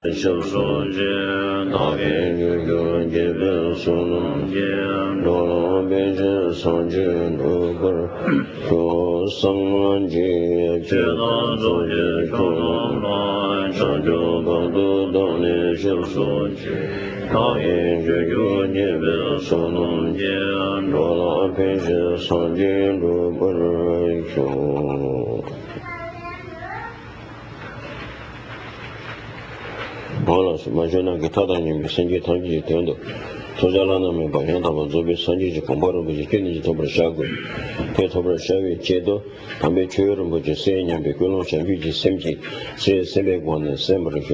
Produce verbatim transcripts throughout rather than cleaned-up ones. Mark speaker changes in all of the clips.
Speaker 1: 마저나 기타다님 생기 던지 되는데 도자라는 방향도 저기 선지지 공부를 보지 괜히 더 버셔고 대토버 셔위 제도 담배 조율은 보지 세냐 베고노 셔위지 셈지 세 세배고는 셈버죠.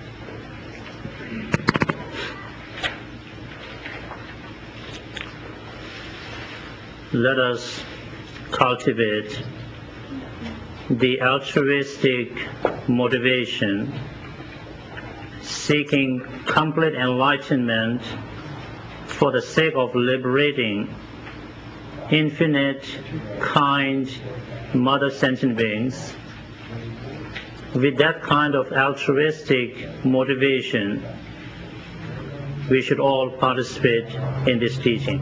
Speaker 2: Let us cultivate the altruistic motivation seeking complete enlightenment for the sake of liberating infinite, kind, mother sentient beings. With that kind of altruistic motivation, we should all participate in this teaching.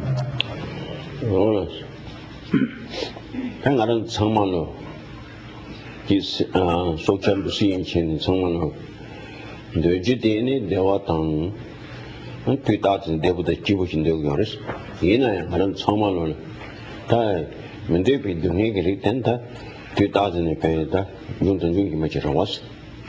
Speaker 1: 한가는 정말로 이 소천 시인ችን 정말로 뇌지대니 대화당 뒤따진 대부터 기부신되고 그랬어. 얘는 하는 정말로 다 문제비 등에게 된다. 뒤따진에 배다 용전 중기 맞으러 왔어.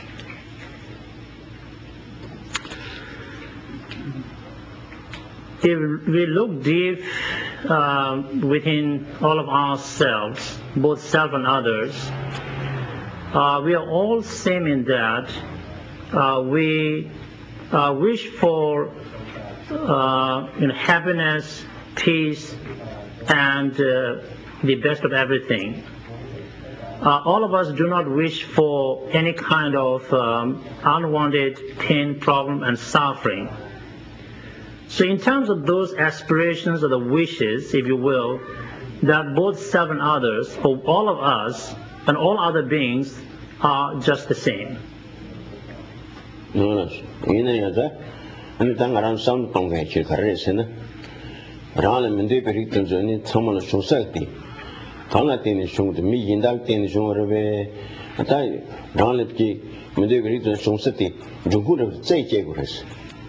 Speaker 2: If we look deep uh, within all of ourselves, both self and others, uh, we are all same in that uh, we uh, wish for uh, you know, happiness, peace, and uh, the best of everything. Uh, all of us do not wish for any kind of um, unwanted pain, problem, and suffering. So in terms of those aspirations or the wishes, if you will, that both self and others, or all of us and all other beings are just the same.
Speaker 1: No, no, and then around some convention, Carresina, Ralam and Deperit and Johnny, Thomas Society. Tonatini showed the me in that thing, Shore, and I, Ralepki, Medeperit and Society, the good of Zayagres.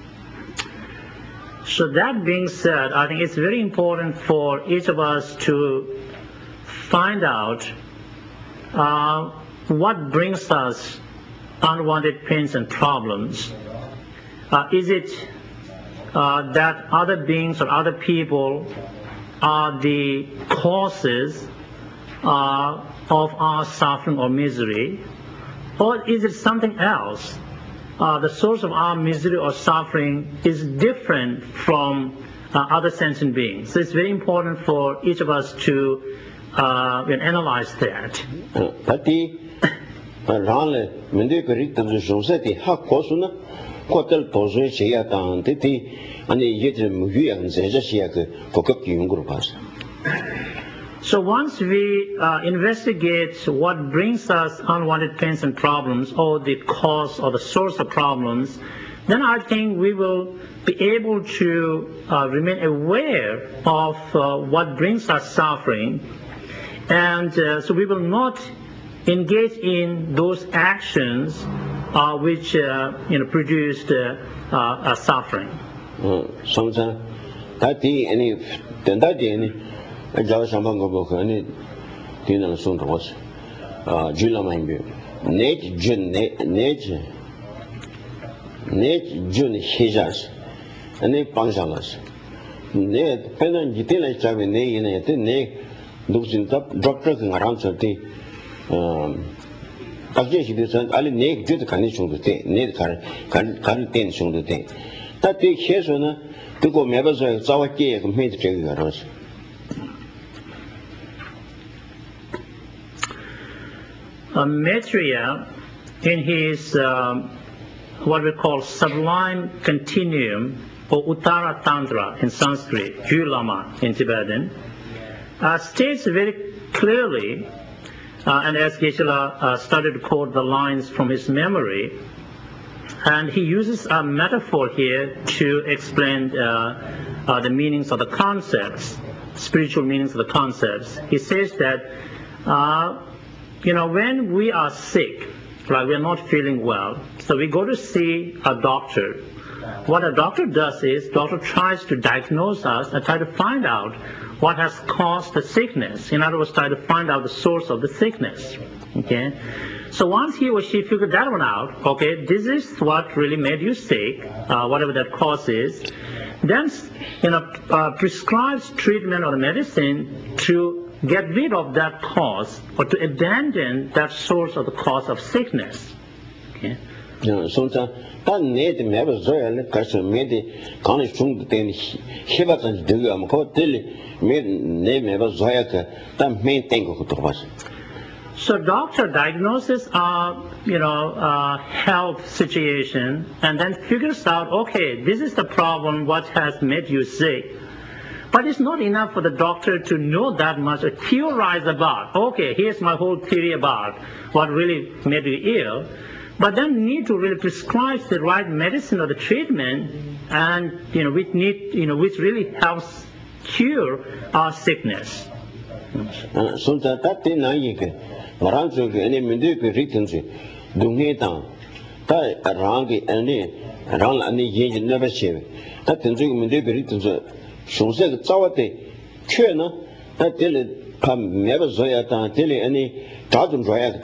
Speaker 2: So that being said, I think it's very important for each of us to find out uh, what brings us unwanted pains and problems. Uh, is it uh, that other beings or other people are the causes uh, of our suffering or misery? Or is it something else? Uh, the source of our misery or suffering is different from uh, other sentient beings. So it's very important for each of us to uh, analyze that. So once we uh, investigate what brings us unwanted pains and problems, or the cause or the source of problems, then I think we will be able to uh, remain aware of uh, what brings us suffering, and uh, so we will not engage in those actions uh, which uh, you know produced uh, uh, suffering.
Speaker 1: Sometimes that any then that any. I just am going to go any dinner soon to watch. Jula Mambu. Nate Jun Nate Nate Jun Hijas and Nate Pansalas. Nate Penn Gitina Chavi Nay in a Nay looks in top drop trucking around Sati. Again, this Ali Nate Jut condition to take Nate can't tension to take. That take Hesona to go members of Zawaki and made the trigger.
Speaker 2: Uh, Maitreya, in his um, what we call sublime continuum, or Uttara Tantra in Sanskrit, Julama in Tibetan, uh, states very clearly, uh, and as Geshe-la uh, started to quote the lines from his memory, And he uses a metaphor here to explain uh, uh, the meanings of the concepts, spiritual meanings of the concepts. He says that, uh, you know, when we are sick, like we're not feeling well, so we go to see a doctor. What a doctor does is, doctor tries to diagnose us and try to find out what has caused the sickness. In other words, try to find out the source of the sickness. Okay? So once he or she figured that one out, okay, this is what really made you sick, uh, whatever that cause is, then, you know, uh, prescribes treatment or medicine to get rid of that cause or to abandon that source of the cause of sickness. Okay?
Speaker 1: So, that need never zoya kasi made kani shung ten hiba tan duga am ko tele made ne never zoya ka that main thing ko to was.
Speaker 2: So doctor diagnoses a you know uh, health situation and then figures out, okay, this is the problem, what has made you sick. But it's not enough for the doctor to know that much or theorize about, okay, here's my whole theory about what really made you ill. But then need to really prescribe the right medicine or the treatment, and you know, which need, you know, which really helps cure our sickness.
Speaker 1: So that that thing na yike, marang so ke any mende pe written se, dunge tang, ta rang ke any rang any yin never shave. That thing so mende pe written se, shong se ke zawa te, kue na, that tele pam never zoya tang tele any. So that's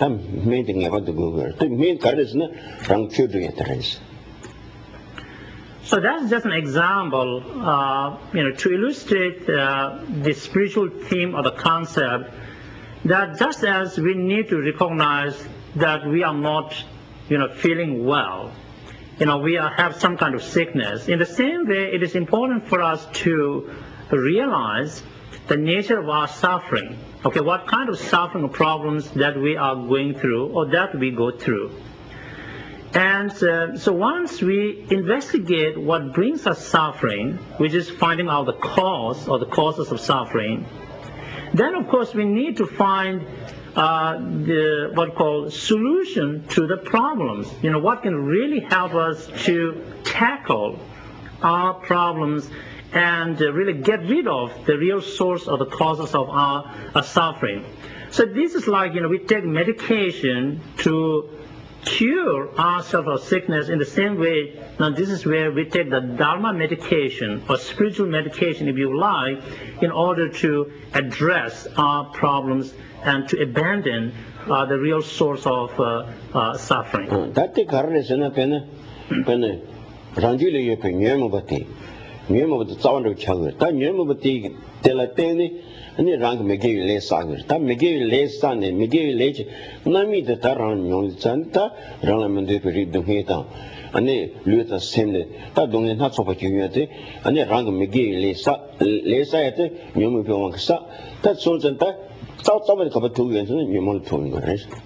Speaker 2: just an example, uh, you know, to illustrate uh, the spiritual theme or the concept that just as we need to recognize that we are not, you know, feeling well, you know, we are, have some kind of sickness. In the same way, it is important for us to realize the nature of our suffering. Okay, what kind of suffering or problems that we are going through or that we go through. And uh, so once we investigate what brings us suffering, which is finding out the cause or the causes of suffering, then of course we need to find uh, the what called solution to the problems. You know, what can really help us to tackle our problems and uh, really get rid of the real source of the causes of our, our suffering. So this is like, you know, we take medication to cure ourselves of sickness in the same way. Now this is where we take the Dharma medication or spiritual medication, if you like, in order to address our problems and to abandon uh, the real source of uh, uh, suffering.
Speaker 1: Nyemo the sound of chagger. That Nyemo de la Tene and the rank Miguel Le Sager. That Miguel Le San and Miguel Lege, Nami the Taran Yon Santa, Ralamande Perid Dunheta, and they Luther Sende, that don't have so much unity, and the rank Miguel Le Saete, Nyemo Piwansa, that soon and that, South Summit of two years and Nyemo to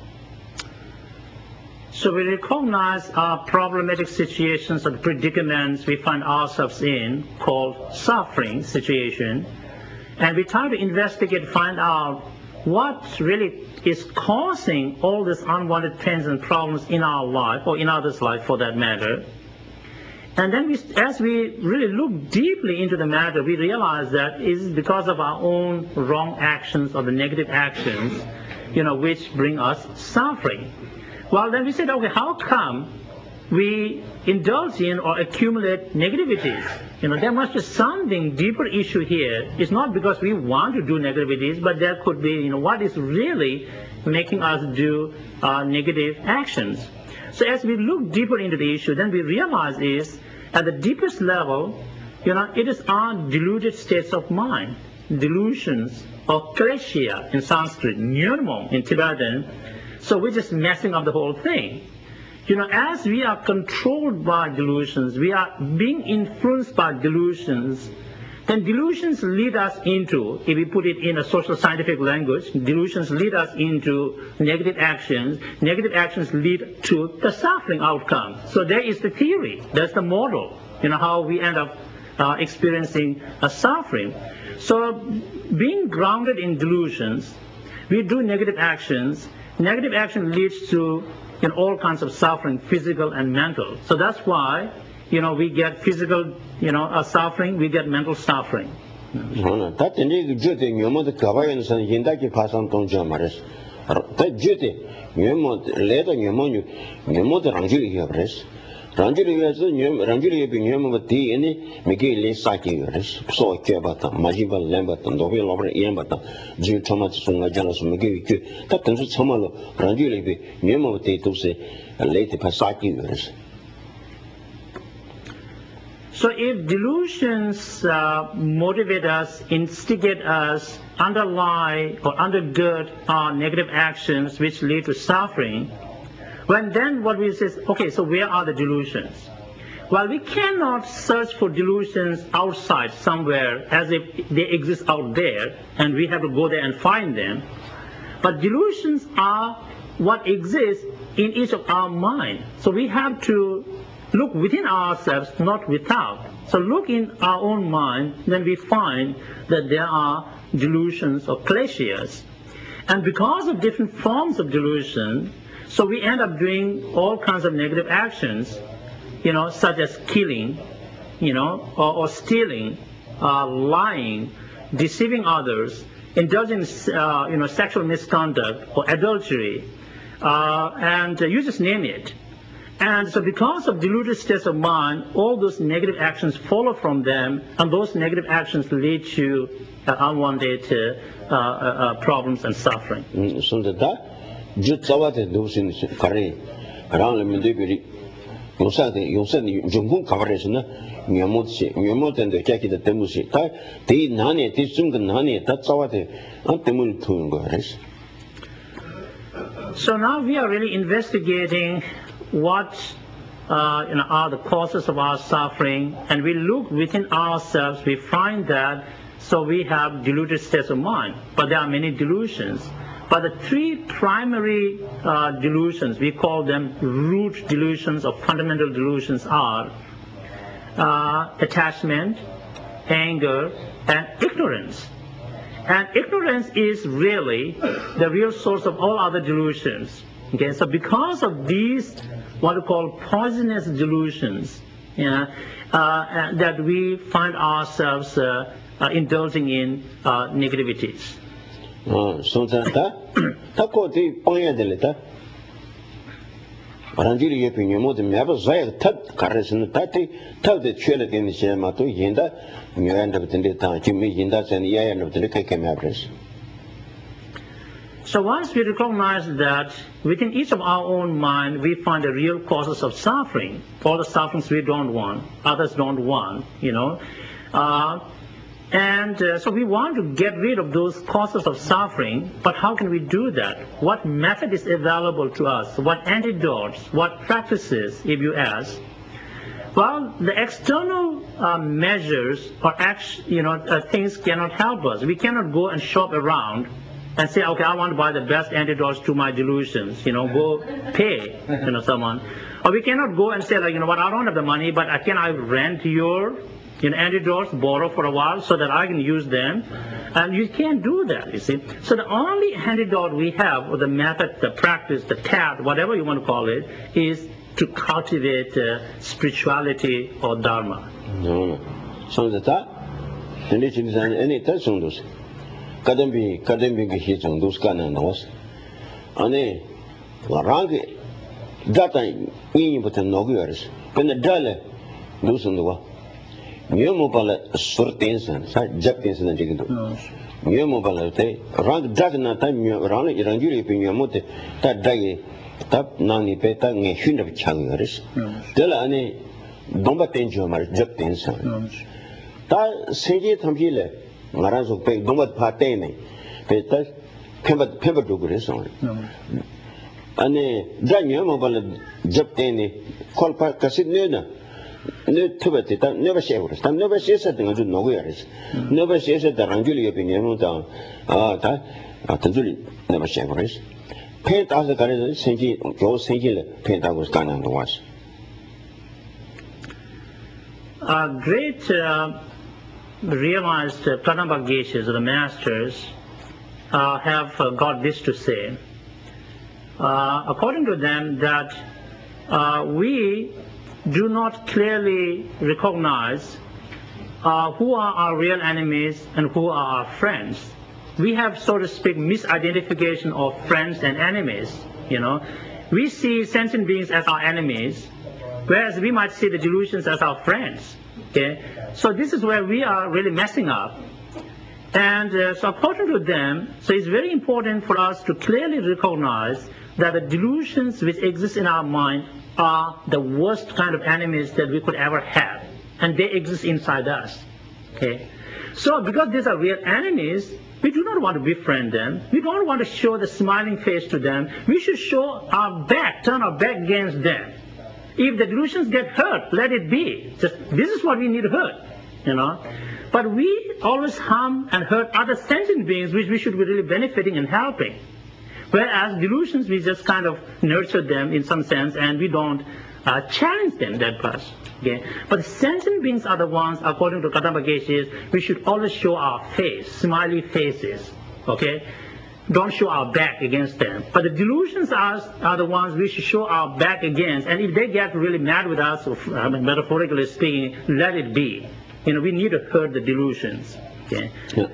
Speaker 2: So we recognize our problematic situations or predicaments we find ourselves in, called suffering situation, and we try to investigate, find out what really is causing all these unwanted pains and problems in our life, or in others' life for that matter. And then we, as we really look deeply into the matter, we realize that it is because of our own wrong actions or the negative actions, you know, which bring us suffering. Well, then we said, okay, how come we indulge in or accumulate negativities? You know, there must be something deeper issue here. It's not because we want to do negativities, but there could be, you know, what is really making us do uh, negative actions. So as we look deeper into the issue, then we realize is, at the deepest level, you know, it is our deluded states of mind, delusions, or kleshya in Sanskrit, nyurmo in Tibetan. So we're just messing up the whole thing. You know, as we are controlled by delusions, we are being influenced by delusions, then delusions lead us into, if we put it in a social scientific language, delusions lead us into negative actions. Negative actions lead to the suffering outcome. So there is the theory. That's the model, you know, how we end up uh, experiencing a suffering. So being grounded in delusions, we do negative actions. Negative action leads to in all kinds of suffering, physical and mental. So that's why, you know, we get physical, you know, uh, suffering, we get mental suffering.
Speaker 1: 다 tenje jute nyomo de kabayen san yinda ki phasam tong ja mares. Ta jute nyomo le da nyomo nyomo de rangjili ya mares. Rangjili ya zo nyomo rangjili ya bi nyomo ti ene mege le sa ki mares. So ke bata majiba lemba tan do be lobre yen bata ji thoma chi sunga jala su mege ki ta tansu chamalo rangjili bi nyomo te to se le te phasa ki mares.
Speaker 2: So if delusions uh, motivate us, instigate us, underlie or undergird our negative actions which lead to suffering, when then what we say is, okay, so where are the delusions? Well, we cannot search for delusions outside somewhere as if they exist out there and we have to go there and find them. But delusions are what exists in each of our mind. So we have to look within ourselves, not without. So look in our own mind, then we find that there are delusions or kleshas. And because of different forms of delusion, so we end up doing all kinds of negative actions, you know, such as killing, you know, or, or stealing, uh, lying, deceiving others, indulging, uh, you know, sexual misconduct or adultery, uh, and uh, you just name it. And so because of deluded states of mind, all those negative actions follow from them, and those negative actions lead to uh, unwanted uh, uh, uh, problems and suffering.
Speaker 1: So that just what the doing kare around the Mendebiri, you said you said Jumbo coverage, Yamotsi, Yamot and the Jackie the Temusi, they nani, they soon the nani, that's what they not the moon to.
Speaker 2: So now we are really investigating what uh, you know, are the causes of our suffering, and we look within ourselves, we find that, so we have deluded states of mind, but there are many delusions. But the three primary uh, delusions, we call them root delusions or fundamental delusions, are uh, attachment, anger, and ignorance. And ignorance is really the real source of all other delusions. Okay, so because of these, what we call poisonous delusions, you know, uh, that we find ourselves uh, uh, indulging in uh, negativities.
Speaker 1: Oh, so that that could be pointed a little. Ranjili opinion more than never say that carson tatty tell the children in the Shema to Yinda, and you end up in the town, Jimmy Yindas and the end of the Kakamas.
Speaker 2: So once we recognize that within each of our own mind we find the real causes of suffering, all the sufferings we don't want, others don't want, you know, uh, and uh, so we want to get rid of those causes of suffering, but how can we do that? What method is available to us? What antidotes? What practices, if you ask? Well, the external uh, measures or act, you know, uh, things cannot help us. We cannot go and shop around and say, okay, I want to buy the best antidotes to my delusions, you know, go pay, you know, someone. Or we cannot go and say, like, you know what, I don't have the money, but can I rent your, you know, antidotes, borrow for a while so that I can use them? And you can't do that, you see. So the only antidote we have, or the method, the practice, the path, whatever you want to call it, is to cultivate uh, spirituality or dharma.
Speaker 1: No, so that, and it is an any testing. Kadambi, Kadambi, his on those canoes. Ane, Larang, that time, we put in no years. When the dollar, those on the wa. New mobile sortins and Japanese and Jiggin. New mobile, rank dragon time, around Irangiri, Pinamote, that day, tap nani peta, a hundred of changers. Delane, Bombatenjo, Japanese. That Sage Tamile. Maranzo pay Domat Patene, Peter Pember Pember Dugres only. And Daniel Mobile Japtani, Colpa Casinuna, no Tibet, never shares, never says that I do nowhere. Never says that the Ranguli opinion down. Ah, that Tanzuli never shares. Paint as the Garden, Saint Joe Saint Paint I was done on the watch.
Speaker 2: A great. Uh, realized uh, Pranaba Geshes, or the masters, uh, have uh, got this to say. uh, according to them, that uh, we do not clearly recognize uh, who are our real enemies and who are our friends. We have, so to speak, misidentification of friends and enemies. You know, we see sentient beings as our enemies, whereas we might see the delusions as our friends. Okay, so this is where we are really messing up. And uh, so according to them, so it's very important for us to clearly recognize that the delusions which exist in our mind are the worst kind of enemies that we could ever have, and they exist inside us. Okay, so because these are real enemies, we do not want to befriend them. We don't want to show the smiling face to them. We should show our back, turn our back against them. If the delusions get hurt, let it be. Just, this is what we need to hurt, you know. But we always harm and hurt other sentient beings which we should be really benefiting and helping. Whereas delusions, we just kind of nurture them in some sense, and we don't uh, challenge them that much. Okay? But sentient beings are the ones, according to Kadamba Geshe, we should always show our face, smiley faces. Okay? Don't show our back against them. But the delusions are, are the ones we should show our back against. And if they get really mad with us, or, I mean, metaphorically speaking, let it be. You know, we need to hurt the delusions. Okay?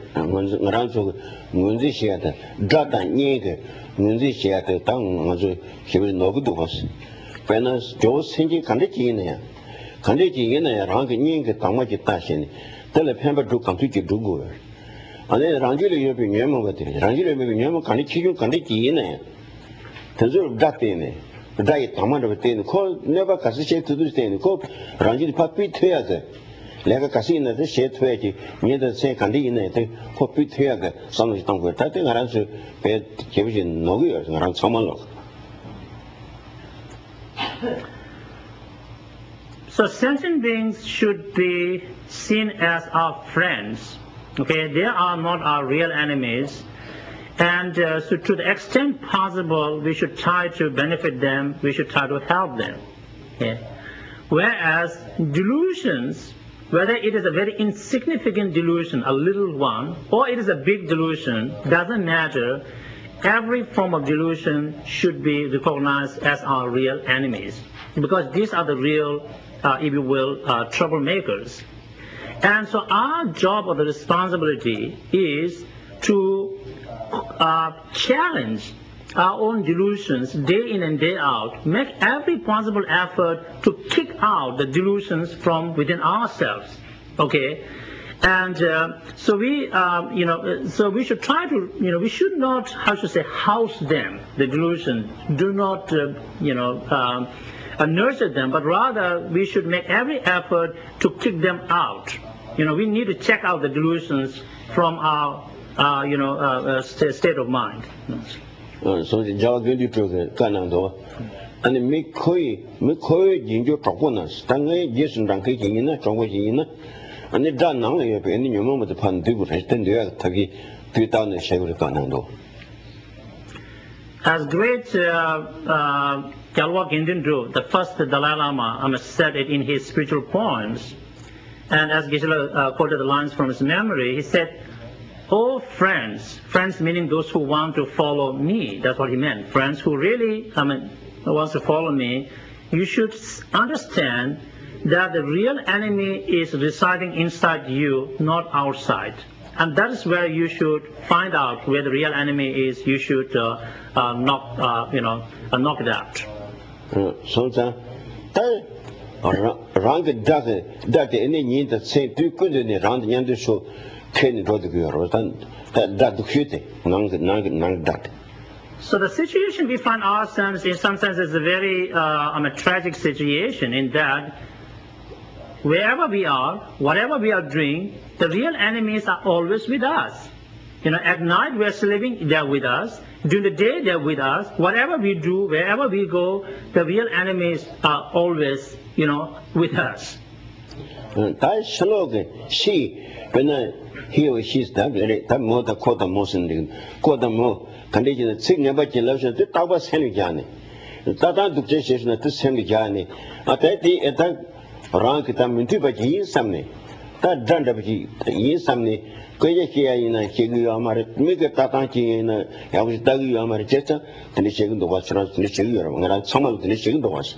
Speaker 1: And then Ranjuli you be Yaman, Ranjuli be Yaman, can it you can it in a Tazur Gatine, the diet Taman of a ten, call never Cassie to do stain, call Ranjili Papi Theatre, like a casino, the shade twenty, near the same candidate, for Pit Theatre, some of them were tatting around to pay Kevin no years around someone.
Speaker 2: So sentient beings should be seen as our friends. Okay, they are not our real enemies, and uh, so to the extent possible, we should try to benefit them, we should try to help them. Okay? Whereas delusions, whether it is a very insignificant delusion, a little one, or it is a big delusion, doesn't matter. Every form of delusion should be recognized as our real enemies, because these are the real, uh, if you will, uh, troublemakers. And so our job or the responsibility is to uh, challenge our own delusions day in and day out, make every possible effort to kick out the delusions from within ourselves, okay? And uh, so we, uh, you know, so we should try to, you know, we should not, how to say, house them, the delusion. Do not, uh, you know, um, uh, nurture them, but rather we should make every effort to kick them out. You know, we need to check out the delusions from our, uh, you know, uh, uh, state of mind.
Speaker 1: So the job you do the Kanando, and the make koi, make koi in your proponents, Tangai, yes, and Ranki in a Chongway, and the done now, you have any moment upon people, and then they are Taki, three thousand Shaggy Kanando.
Speaker 2: As great uh, uh, Gyalwak Indian do, the first Dalai Lama um, said it in his spiritual poems. And as Geshe-la uh, quoted the lines from his memory, he said, "Oh friends," friends meaning those who want to follow me, that's what he meant, friends who really, I mean, wants to follow me, you should understand that the real enemy is residing inside you, not outside. And that is where you should find out where the real enemy is. You should uh, uh, knock, uh, you know, uh, knock it out.
Speaker 1: So that, around the dark, that any need that say two good in the round the end show can go to your that that shooting, none that.
Speaker 2: So the situation we find ourselves in some sense is a very uh, um, a tragic situation in that wherever we are, whatever we are doing, the real enemies are always with us. You know, at night we are sleeping, they are with us. During the day they are with us. Whatever we do, wherever we go, the real enemies are always, you know, with us.
Speaker 1: That slogan, she, when he or she's that, that more the quarter motion, quarter more condition, sing about your love, the Tawa Senigani. Tata to station at the Senigani. At that day, at that rank, it am into but he is something. that done the yin something. Koya in a Shiggy Amar, make a Tatanchi in a Yavistagi Amar Jetta, and the Shagun the Wash, and the Shagun, and I summoned the Shagun the Wash.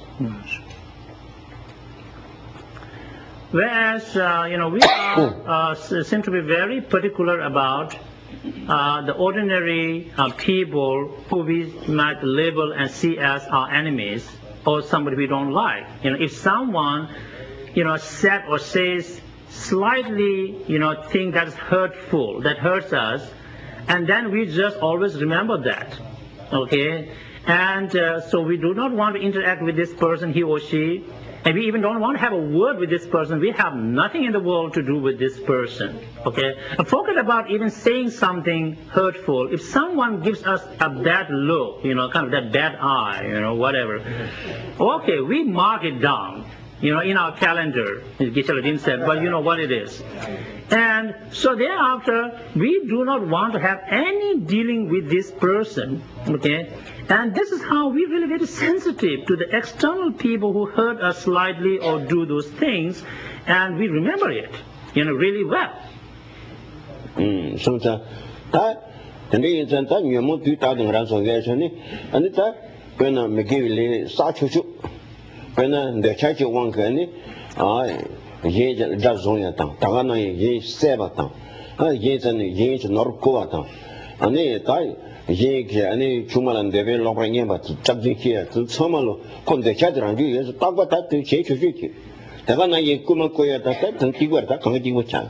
Speaker 2: Whereas, uh, you know, we are, uh, seem to be very particular about uh, the ordinary uh, people who we might label and see as our enemies or somebody we don't like. You know, if someone, you know, said or says slightly, you know, thing that's hurtful, that hurts us, and then we just always remember that, okay? And uh, so we do not want to interact with this person, he or she, and we even don't want to have a word with this person. We have nothing in the world to do with this person, okay? And forget about even saying something hurtful. If someone gives us a bad look, you know, kind of that bad eye, you know, whatever, okay, we mark it down, you know, in our calendar. Geshe-la didn't say, but you know what it is. And so thereafter, we do not want to have any dealing with this person, okay? And this is how we really very sensitive to the external people who hurt us slightly or do those things, and we remember it, you know, really well.
Speaker 1: Mm, so that, and the instant time you move to thousand rands of gas, and that when I give you such a when the church one can, I. Ye just on your tongue, Tagana ye seven, ye and ye nor coatan. And they die, ye any chumalan devil lobbying, but judging here to Somalo, con the chatter and you is talk about that to change your duty. Tagana ye kumakoya that and keep that committee with child.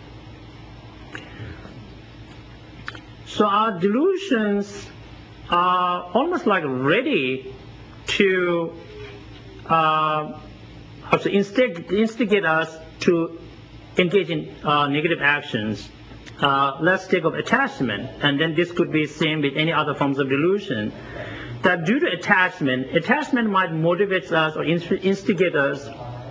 Speaker 2: So our delusions are almost like ready to uh, to instig instigate us to engage in uh, negative actions. Uh, let's take up attachment, and then this could be same with any other forms of delusion. That due to attachment, attachment might motivate us or instigate us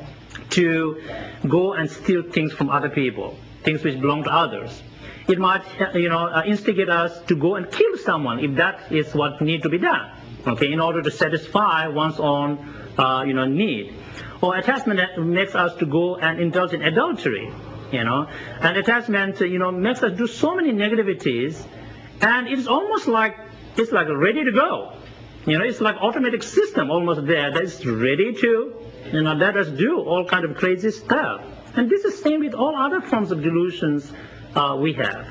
Speaker 2: to go and steal things from other people, things which belong to others. It might, you know, uh, instigate us to go and kill someone if that is what needs to be done, okay, in order to satisfy one's own, uh, you know, need. Or attachment makes us to go and indulge in adultery, you know, and attachment, you know, makes us do so many negativities, and it's almost like it's like ready to go, you know, it's like automatic system almost there that's ready to, you know, let us do all kind of crazy stuff. And this is same with all other forms of delusions uh, we have.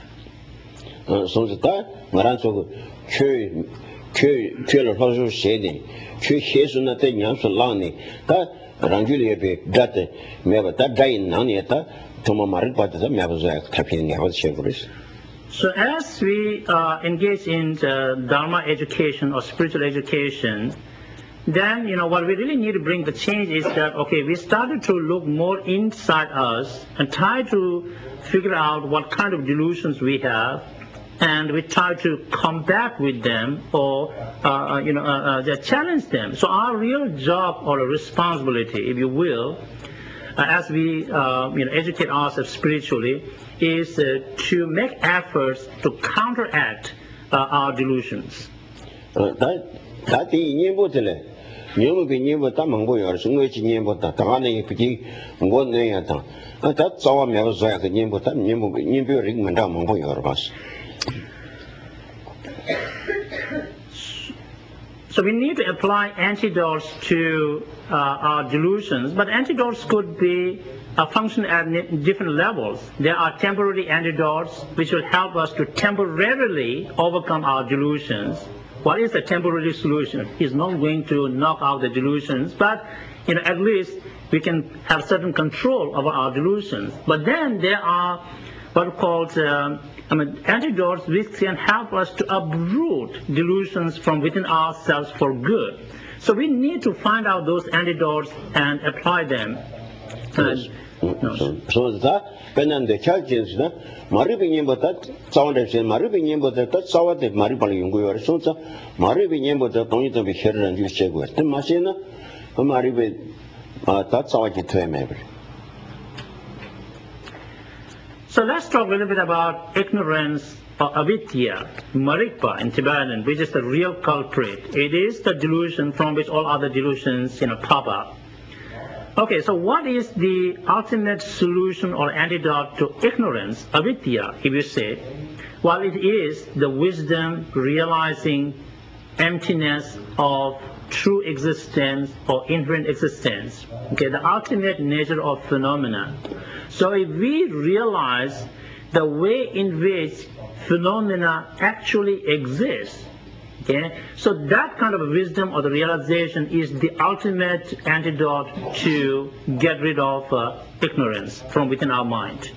Speaker 1: So that Maranso, Q, Q, Q, Hosu Shading, Q, Hesuna, Yamsa Lani, that. Rangulia that never that day in Nanieta, Toma Maripa, the Mavazak, tapping never chevrolet.
Speaker 2: So, as we uh, engage in the Dharma education or spiritual education, then, you know, what we really need to bring the change is that, okay, we started to look more inside us and try to figure out what kind of delusions we have, and we try to combat with them or, uh, you know, uh, uh, challenge them. So our real job or responsibility, if you will, uh, as we, uh, you know, educate ourselves spiritually, is uh, to make efforts to counteract uh, our delusions.
Speaker 1: That that the you be never Tamango or Sunwich Nimbota, Tavani Piki, one Nayata. That's all I'm ever saying. The Nimbota, Nimbu Ring Mandamango or us.
Speaker 2: So we need to apply antidotes to uh, our delusions, but antidotes could be uh, function at different levels. There are temporary antidotes which will help us to temporarily overcome our delusions. What is a temporary solution? It's not going to knock out the delusions, but you know, at least we can have certain control over our delusions. But then there are what are called um, I mean, antidotes which can help us to uproot delusions from within ourselves for good. So we need to find out those antidotes and apply them.
Speaker 1: Yes. No. So, so that when the churches, Maribin but that sounded Maribin but that saw that Maribal Yungu or so, Maribin but that only to be here and you check with the machine, Maribin, that's how I get to maybe.
Speaker 2: So let's talk a little bit about ignorance or avidya, marikpa in Tibetan, which is the real culprit. It is the delusion from which all other delusions, you know, pop up. Okay, so what is the ultimate solution or antidote to ignorance, avidya, if you say? Well, it is the wisdom realizing emptiness of true existence or inherent existence, okay, the ultimate nature of phenomena. So if we realize the way in which phenomena actually exist, okay, so that kind of wisdom or the realization is the ultimate antidote to get rid of uh, ignorance from within our mind.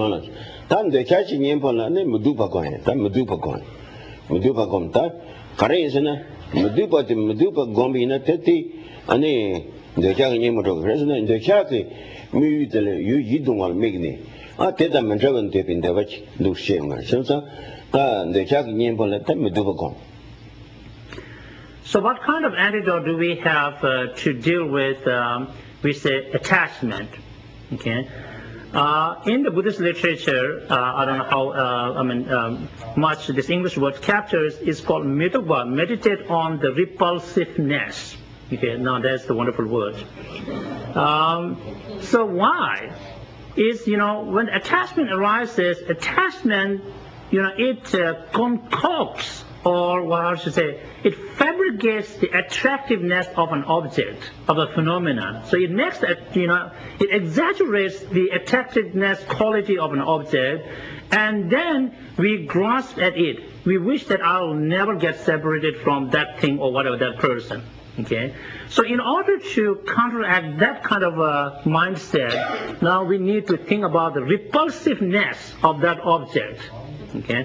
Speaker 1: Medupa Medupa Gombina Teti, Ane, the Jagin President, the Chaki, Mutual, you don't want Migni. I tell them and driven tip in the watch, do shame, Shensa, the Jagin Yambola, Medupa Gom.
Speaker 2: So, what kind of antidote do we have uh, to deal with, um, we say, attachment? Okay. Uh, in the Buddhist literature, uh, I don't know how uh, I mean um, much this English word captures is called mitokwa, meditate on the repulsiveness. Okay, now that's the wonderful word. Um, so why is, you know, when attachment arises, attachment, you know, it uh, concocts, or what I should say, it fabricates the attractiveness of an object, of a phenomenon. So it makes that, you know, it exaggerates the attractiveness quality of an object, and then we grasp at it. We wish that I'll never get separated from that thing or whatever, that person. Okay? So in order to counteract that kind of a mindset, now we need to think about the repulsiveness of that object. Okay?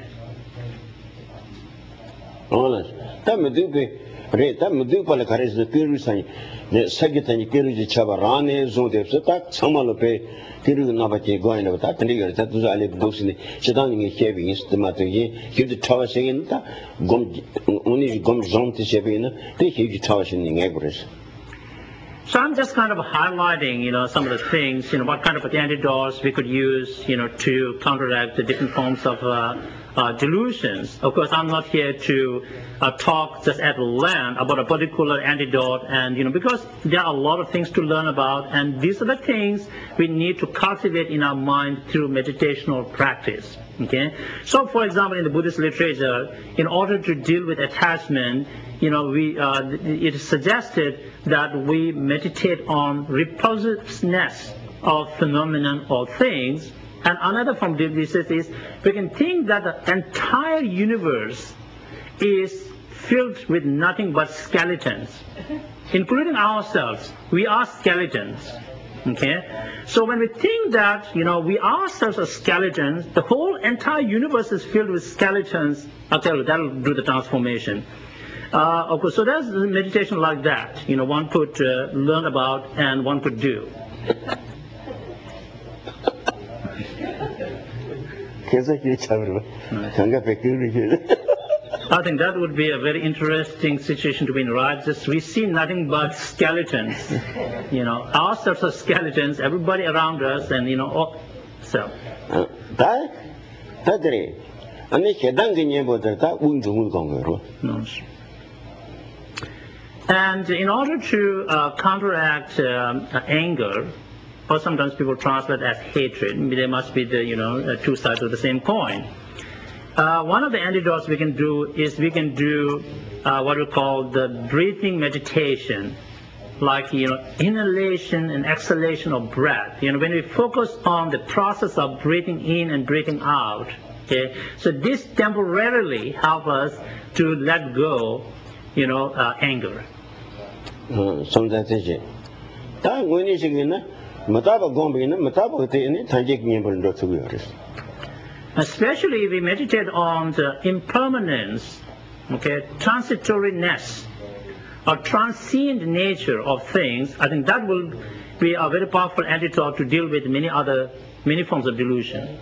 Speaker 1: Honest. Tamudupe, Re, Tamudupala Caris, the Pirusan, the Sagitan Piruji Chavarane, Zodepsatak, Samalope, Piru Navati going over that, and that was I live Dosini, Shadani Chevy, Instamati, give the tower saying that, only Gom Zonti Chevina, they give you towers in Negris.
Speaker 2: So I'm just kind of highlighting, you know, some of the things, you know, what kind of antidotes we could use, you know, to counteract the different forms of uh, uh, delusions. Of course, I'm not here to uh, talk just at length about a particular antidote, and, you know, because there are a lot of things to learn about, and these are the things we need to cultivate in our mind through meditational practice. Okay? So, for example, in the Buddhist literature, in order to deal with attachment, you know, we, uh, it is suggested that we meditate on repulsiveness of phenomenon or things. And another form of this is we can think that the entire universe is filled with nothing but skeletons, including ourselves. We are skeletons. Okay? So when we think that, you know, we ourselves are skeletons, the whole entire universe is filled with skeletons, I'll tell you, that'll do the transformation. Uh, of course, so there's meditation like that, you know, one could uh, learn about and one could do. I think that would be a very interesting situation to be in, right? Just we see nothing but skeletons, you know, ourselves are skeletons, everybody around us, and, you know, oh, so. No. And in order to uh, counteract um, anger, or sometimes people translate as hatred, there must be the, you know, uh, two sides of the same coin. Uh, one of the antidotes we can do is we can do uh, what we call the breathing meditation, like, you know, inhalation and exhalation of breath. You know, when we focus on the process of breathing in and breathing out, okay, so this temporarily helps us to let go, you know, uh, anger.
Speaker 1: Sometimes it's that when you say, Mataba Gombina, Mataba, Tanjik,
Speaker 2: especially if we meditate on the impermanence, okay, transitoriness, or transient nature of things, I think that will be a very powerful antidote to deal with many other, many forms of delusion.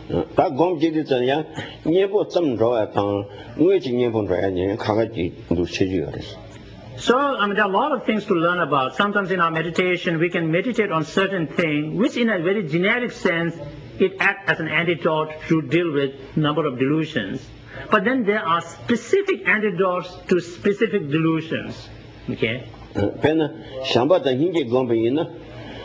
Speaker 2: So, I mean, there are a lot of things to learn about. Sometimes in our meditation, we can meditate on certain things, which in a very generic sense, it acts as an antidote to deal with number of delusions. But then there are specific antidotes to specific delusions. Okay?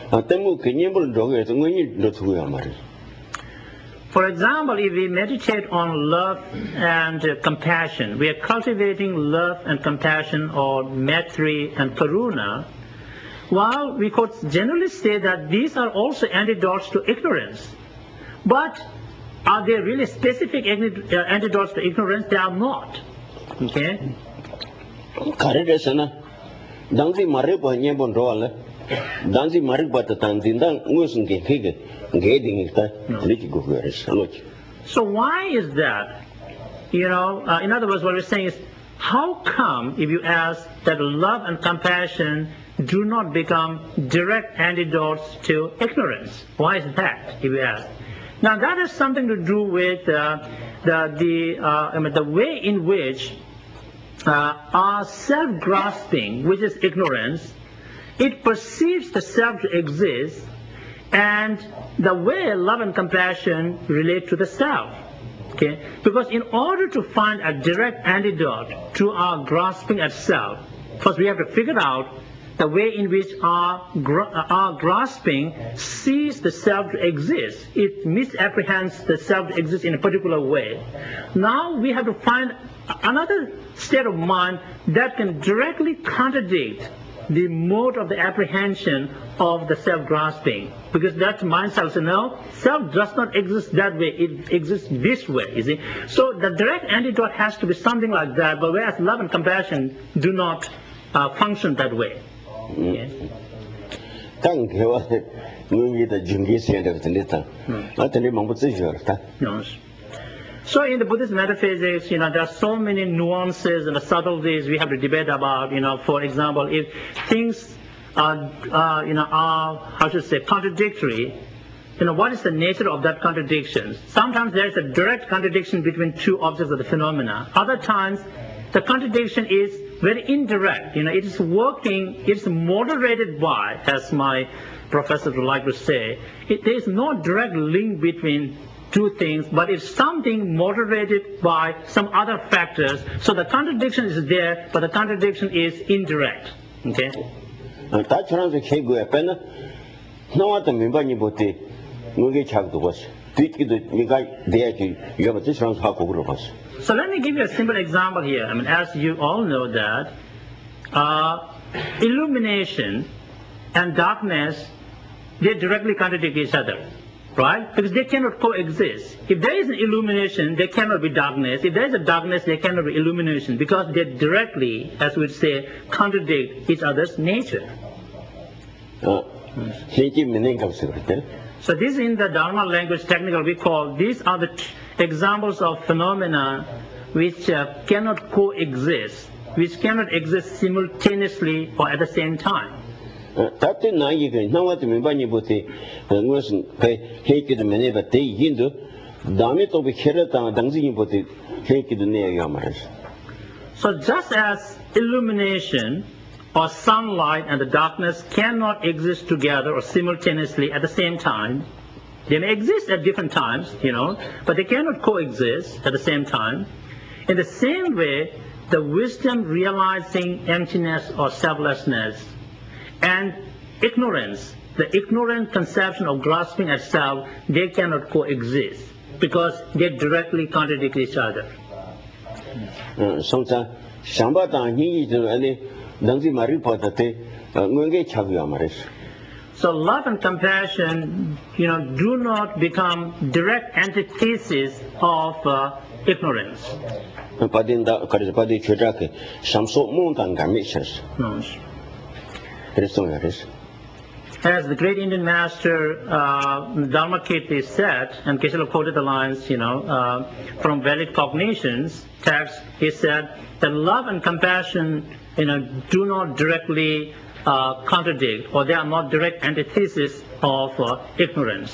Speaker 1: temu kenyembol doge to ngoni do thuya mari.
Speaker 2: For example, if we meditate on love and uh, compassion, we are cultivating love and compassion, or Maitri and Karuna, while we could generally say that these are also antidotes to ignorance. But are they really specific uh, antidotes to ignorance? They are not. Okay?
Speaker 1: Karedesana, Danzi Maripa Nyebon Rolla, Danzi Maripa Tanzindan, Musin Gig, Gading it.
Speaker 2: So why is that? You know, uh, in other words, what we're saying is, how come, if you ask, that love and compassion do not become direct antidotes to ignorance? Why is that, if you ask? Now, that has something to do with uh, the, the, uh, I mean, the way in which uh, our self-grasping, which is ignorance, it perceives the self to exist, and the way love and compassion relate to the self. Okay? Because in order to find a direct antidote to our grasping at self, first we have to figure out the way in which our, our grasping sees the self to exist. It misapprehends the self to exist in a particular way. Now we have to find another state of mind that can directly contradict the mode of the apprehension of the self-grasping. Because that mind says, no, self does not exist that way, it exists this way, you see. So the direct antidote has to be something like that, but whereas love and compassion do not uh, function that way. Yes. Yes. So in the Buddhist metaphysics, you know, there are so many nuances and the subtleties we have to debate about. You know, for example, if things are, uh, you know, are, how should I say, contradictory, you know, what is the nature of that contradiction? Sometimes there is a direct contradiction between two objects of the phenomena. Other times, the contradiction is very indirect. You know, it is working, it's moderated by, as my professor would like to say, it, there is no direct link between two things, but it's something moderated by some other factors. So the contradiction is there, but the contradiction is indirect. Okay? So let me give you a simple example here. I mean, as you all know that uh, illumination and darkness, they directly contradict each other. Right? Because they cannot coexist. If there is an illumination, there cannot be darkness. If there is a darkness, there cannot be illumination, because they directly, as we would say, contradict each other's nature.
Speaker 1: Uh,
Speaker 2: so this in the Dharma language technical we call, these are the t examples of phenomena which uh, cannot coexist, which cannot exist simultaneously or at the same time.
Speaker 1: Tate na yige na wat me bani bote ngosen pe heke de mene ba te yindo dame to be khere ta dangji bote heke de ne ya maras.
Speaker 2: So just as illumination or sunlight and the darkness cannot exist together or simultaneously at the same time, they may exist at different times, you know, but they cannot coexist at the same time. In the same way, the wisdom realizing emptiness or selflessness and ignorance, the ignorant conception of grasping at self, they cannot coexist because they directly contradict each other. So love and compassion, you know, do not become direct antithesis of uh, ignorance.
Speaker 1: No.
Speaker 2: As the great Indian master uh, Dharmakirti said, and Keshala quoted the lines, you know, uh, from Valid Cognitions text, he said that love and compassion, you know, do not directly uh, contradict, or they are not direct antithesis of uh, ignorance.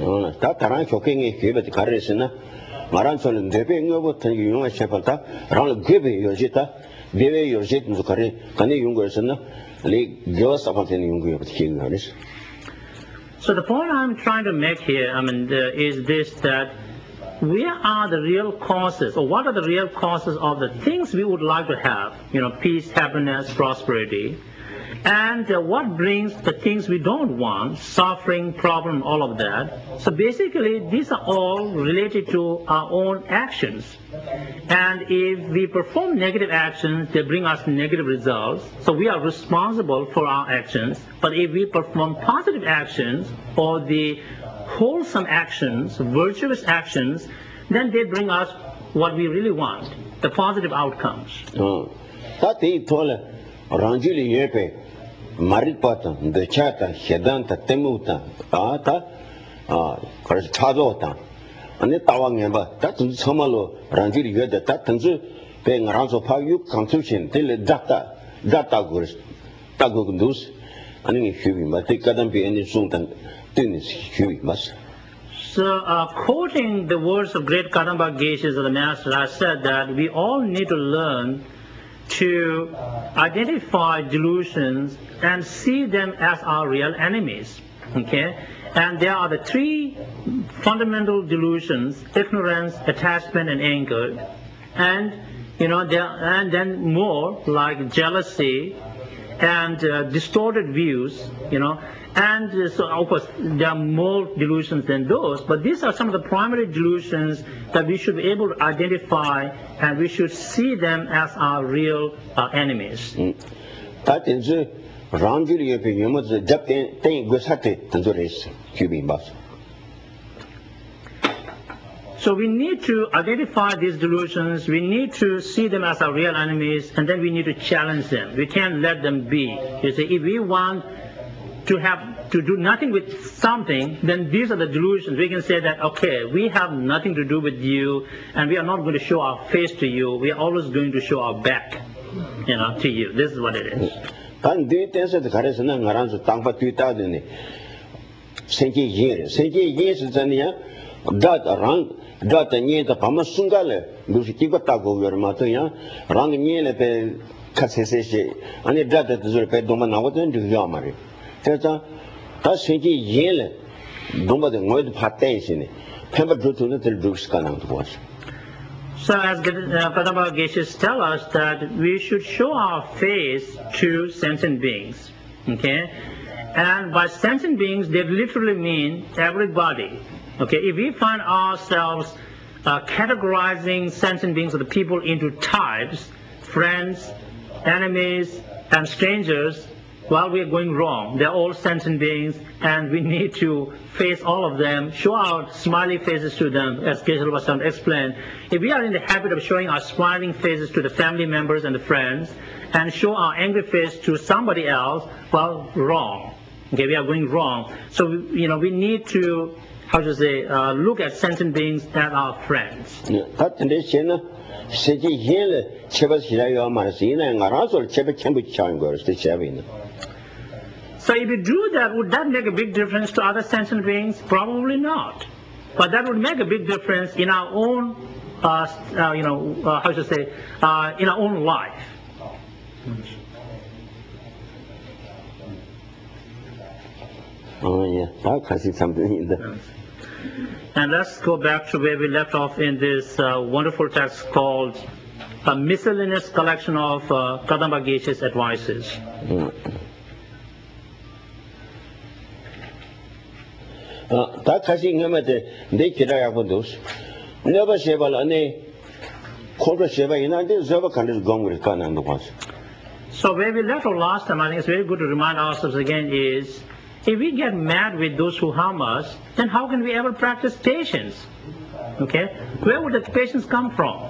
Speaker 2: So the point I'm trying to make here, I mean, uh, is this, that where are the real causes, or what are the real causes of the things we would like to have, you know, peace, happiness, prosperity, and uh, what brings the things we don't want, suffering, problem, all of that. So basically, these are all related to our own actions. And if we perform negative actions, they bring us negative results. So we are responsible for our actions. But if we perform positive actions or the wholesome actions, virtuous actions, then they bring us what we really want, the positive outcomes.
Speaker 1: 어, 다티 토라 랑줄이 예페 마릿바타 데차타 헤단타 테무타 아타 아 그래서 차도다 아니 따왕해봐 다 정말로 랑줄이 예다 다 등주 뱅랑소 파유 컨트루션 텔 다타 다타 그래서 타고 근두스 아니 휴비 마티 까담비 애니 송탄 뜨니스 휴비 마스.
Speaker 2: So, uh, quoting the words of great Kadamba Geshes of the Master, I said that we all need to learn to identify delusions and see them as our real enemies. Okay? And there are the three fundamental delusions: ignorance, attachment, and anger. And, you know, there, and then more like jealousy and uh, distorted views, you know. And uh, so, of course, there are more delusions than those, but these are some of the primary delusions that we should be able to identify, and we should see them as our real uh, enemies.
Speaker 1: That is Ranjuli Yepe Yumaz Japin Ting Gusate Tanzuris, Cubi Bus.
Speaker 2: So we need to identify these delusions, we need to see them as our real enemies, and then we need to challenge them. We can't let them be. You see, if we want to have to do nothing with something, then these are the delusions. We can say that, okay, we have nothing to do with you, and we are not going to show our face to you. We are always going to show our back, you know, to you. This is what it is.
Speaker 1: Kan do it as the Karesana Naranzo Tangpa two thousand. Senki years. Senki years is Zania, that around that and yet the Pamasungale, Lusikibatago, Matoya, Rang Yele Kassese, and it that is a pet Domanawadan to Yamari. Teta, that's Senki Yele, Doma the word Patation, Pember to little Dukes Canal was.
Speaker 2: So as Kadamba Geshes tell us that we should show our face to sentient beings, okay? And by sentient beings, they literally mean everybody, okay? If we find ourselves uh, categorizing sentient beings or the people into types, friends, enemies, and strangers, well, we are going wrong. They're all sentient beings, and we need to face all of them, show our smiley faces to them, as Geshe Lobasam explained. If we are in the habit of showing our smiling faces to the family members and the friends, and show our angry face to somebody else, well, wrong. Okay, we are going wrong. So, you know, we need to, how to say, uh, look at sentient beings as our friends.
Speaker 1: Yeah, Seki Hill, Chebas Hilayo Marasina, and Arasol Chebet Chambu Changers, the Chavin.
Speaker 2: So if you do that, would that make a big difference to other sentient beings? Probably not. But that would make a big difference in our own, uh, uh, you know, uh, how to say, uh, in our own life.
Speaker 1: Oh yeah, I can see something in there.
Speaker 2: And let's go back to where we left off in this uh, wonderful text called A Miscellaneous Collection of uh, Kadamba Geshe's Advices.
Speaker 1: Mm. 다 같이 인가마데 내 기다려 본도스 내가 세발 안에 코로 세발 이나데 저바 칸을 공을 가는 거 봤어.
Speaker 2: So where we left off last time, I think it's very good to remind ourselves again is, if we get mad with those who harm us, then how can we ever practice patience? Okay? Where would the patience come from?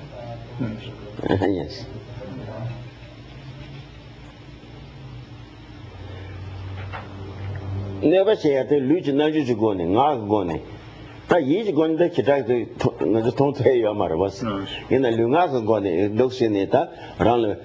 Speaker 1: Yes. Never say at the Luge Nudges going, Nag going. But he's going to get the don't pay your mother was in a Lunga going, looks in it, Round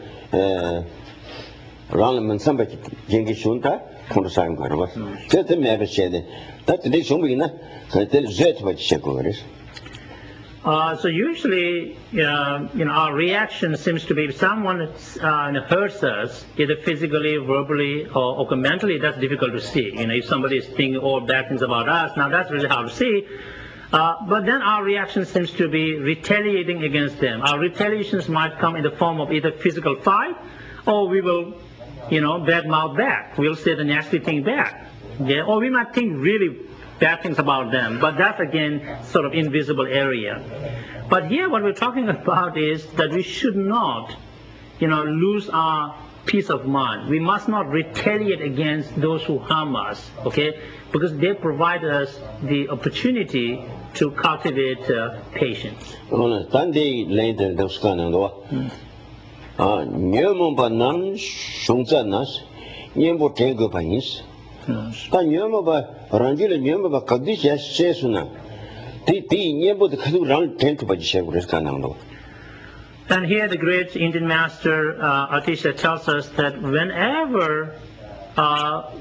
Speaker 1: Round and somebody, Jengi Shunta, Consign was. Just the never said that they should be not. I tell Z what she
Speaker 2: Uh, so usually, uh, you know, our reaction seems to be if someone uh, hurts us, either physically, verbally, or, or mentally, that's difficult to see. You know, if somebody is thinking all bad things about us, now that's really hard to see. Uh, but then our reaction seems to be retaliating against them. Our retaliations might come in the form of either physical fight, or we will you know, bad mouth back. We'll say the nasty thing back. Yeah? Or we might think really bad things about them, but that's again sort of invisible area. But here what we're talking about is that we should not, you know, lose our peace of mind. We must not retaliate against those who harm us, okay? Because they provide us the opportunity to cultivate uh, patience. And here the great Indian master uh, Atisha tells us that whenever uh,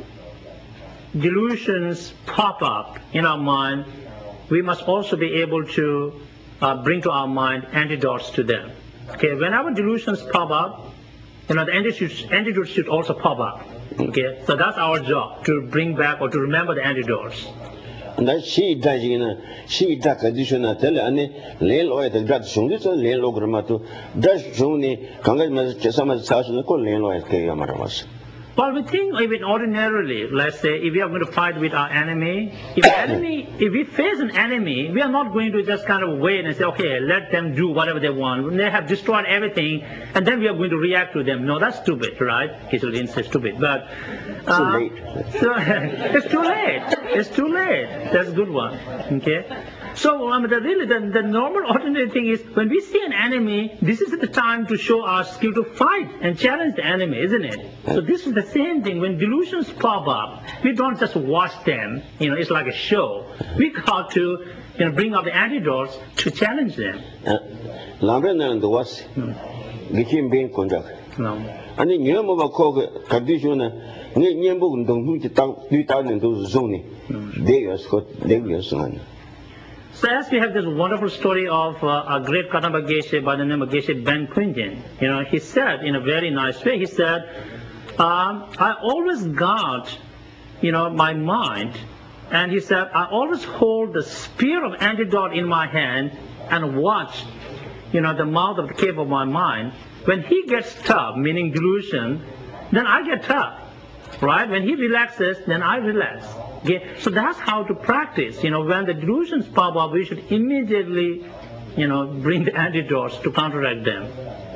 Speaker 2: delusions pop up in our mind, we must also be able to uh, bring to our mind antidotes to them. Okay, whenever delusions pop up, you know, the antidotes, antidotes should also pop up. Okay, so that's our job, to bring back or to remember the antidotes.
Speaker 1: And she does she does additional tell and lay oil the drug soon is a lay logrammato does Juni Congress some thousand call lay oil Kayamaras.
Speaker 2: Well, we think even ordinarily, let's say, if we are going to fight with our enemy, if the enemy, if we face an enemy, we are not going to just kind of wait and say, okay, let them do whatever they want. When they have destroyed everything, and then we are going to react to them. No, that's stupid, right? He didn't say stupid, but uh,
Speaker 1: too late.
Speaker 2: So, it's too late. It's too late. That's a good one. Okay. So um, the, really, the, the normal, ordinary thing is when we see an enemy, this is the time to show our skill to fight and challenge the enemy, isn't it? So this is the same thing. When delusions pop up, we don't just watch them. You know, it's like a show. We got to, you know, bring up the antidotes to challenge them.
Speaker 1: Lambrana was became being conduct.
Speaker 2: No.
Speaker 1: And in Yamova Kog, Kadishuna, Nyambo, two thousand two zone, they are Scott, they are son.
Speaker 2: So as we have this wonderful story of uh, a great Kadamba Geshe by the name of Geshe Ben Quintin, you know, he said in a very nice way, he said, um, I always guard, you know, my mind, and he said, I always hold the spear of antidote in my hand and watch, you know, the mouth of the cave of my mind. When he gets tough, meaning delusion, then I get tough, right? When he relaxes, then I relax. Okay? So that's how to practice. You know, when the delusions pop up, we should immediately, you know, bring the antidotes to counteract them.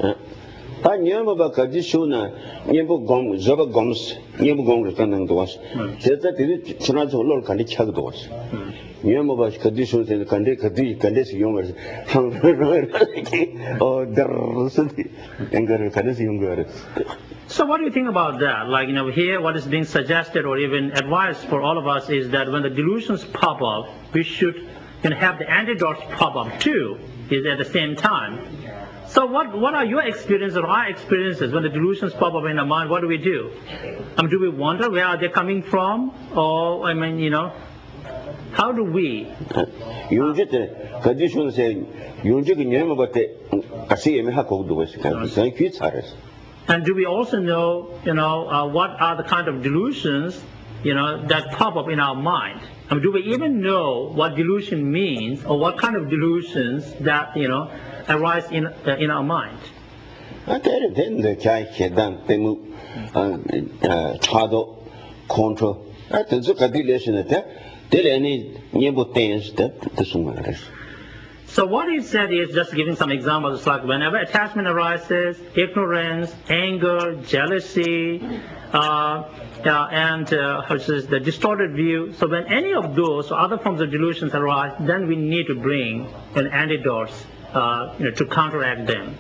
Speaker 2: So what do you think about that? Like, you know, here what is being suggested or even advised for all of us is that when the delusions pop up, we should, you know, have the antidotes pop up too, is at the same time. So what, what are your experiences or our experiences when the delusions pop up in our mind? What do we do? I mean, do we wonder where are they coming from? Or, I mean, you know, how do we?
Speaker 1: You just condition say you just name about I see him have to do it.
Speaker 2: And do we also know, you know, uh, what are the kind of delusions, you know, that pop up in our mind? I mean, do we even know what delusion means or what kind of delusions that, you know, arise in uh, in our mind?
Speaker 1: I tell you, then the guy had done they move Chado control. I think the delusion that there any new things that the summer.
Speaker 2: So what he said is, just giving some examples, it's like whenever attachment arises, ignorance, anger, jealousy, uh, uh, and uh, how says the distorted view. So when any of those or other forms of delusions arise, then we need to bring an antidote uh, you know, to counteract them.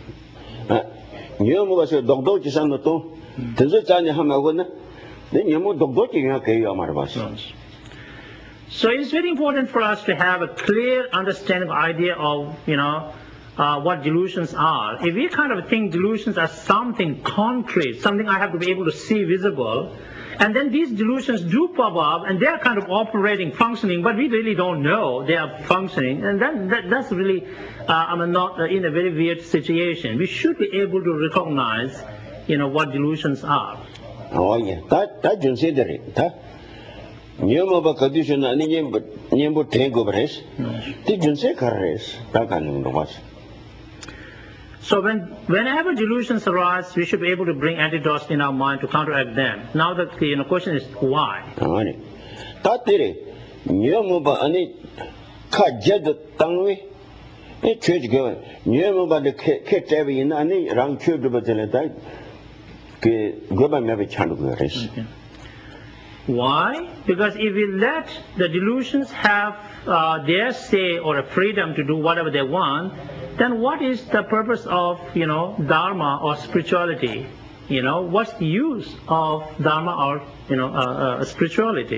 Speaker 2: So it's very important for us to have a clear understanding idea of, you know, uh, what delusions are. If we kind of think delusions are something concrete, something I have to be able to see visible, and then these delusions do pop up and they're kind of operating, functioning, but we really don't know they are functioning, and then that, that's really, uh, I mean, not uh, in a very weird situation. We should be able to recognize, you know, what delusions are.
Speaker 1: Oh yeah, that that consider it. That Nyama condition and Nyambo tank over race. Did you say carres? That kind of was.
Speaker 2: So when, whenever delusions arise, we should be able to bring antidotes in our mind to counteract them. Now the you know, question is why?
Speaker 1: Tatire, Nyomoba ani Kajad Tangwe, a church girl, Nyomoba the Ketavi in any round tube of the Goba never chanted.
Speaker 2: Why? Because if we let the delusions have uh, their say or a freedom to do whatever they want, then what is the purpose of, you know, Dharma or spirituality? You know, what's the use of Dharma or, you know, uh, uh, spirituality?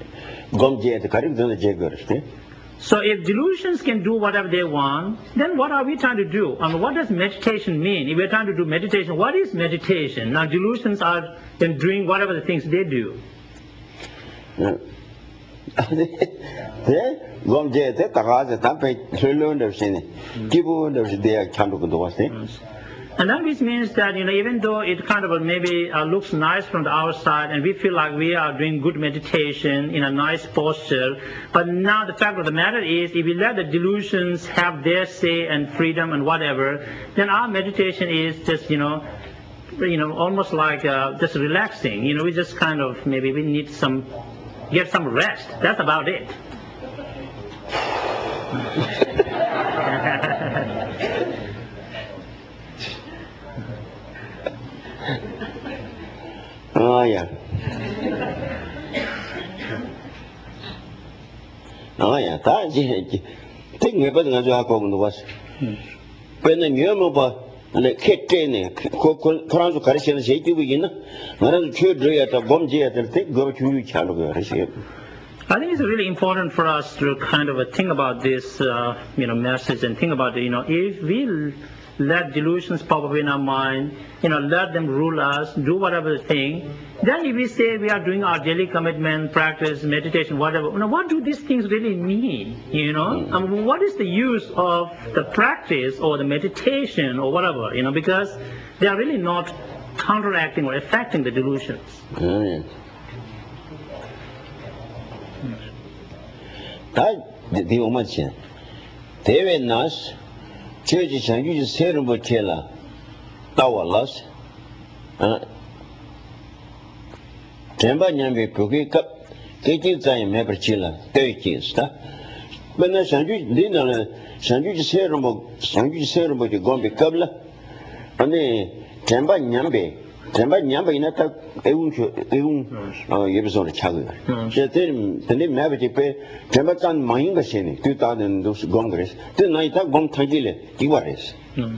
Speaker 2: So if delusions can do whatever they want, then what are we trying to do? I mean, what does meditation mean? If we're trying to do meditation, what is meditation? Now, delusions are then doing whatever the things they do.
Speaker 1: And
Speaker 2: that which means that, you know, even though it kind of maybe uh, looks nice from the outside and we feel like we are doing good meditation in a nice posture, but now the fact of the matter is if we let the delusions have their say and freedom and whatever, then our meditation is just, you know, you know, almost like uh, just relaxing. You know, we just kind of, maybe we need some, get some rest. That's about it.
Speaker 1: Oh, yeah. Oh, yeah. That's it. Take me better than I go on the West. When the new mobile. Le Ketene, Koranzo Karasian Shady Win, Maran Chudri at a bomb jet and take go to you, Chalago.
Speaker 2: I think it's really important for us to kind of think about this, uh, you know, message and think about it. You know, if we let delusions pop up in our mind, you know, let them rule us, do whatever the thing, then if we say we are doing our daily commitment, practice, meditation, whatever, you know, what do these things really mean? You know, I mean, what is the use of the practice or the meditation or whatever? You know, because they are really not counteracting or affecting the delusions.
Speaker 1: Mm. That the woman said, they were nice. Churches and you just hear about Kela, Tower loss. Temba Yambi Puki Cup, taking time, never chilla, thirty stuff. But now, Sanju dinner, Sanju just hear about Sanju just hear about your Gombe Kabla, and then Temba Yambi, Temba Yambi in that Eun, you was on a child. The name Navity pay, Tembakan Mainga Sini, two thousand those Congress, then I talk Gom Tagile, Iwaris.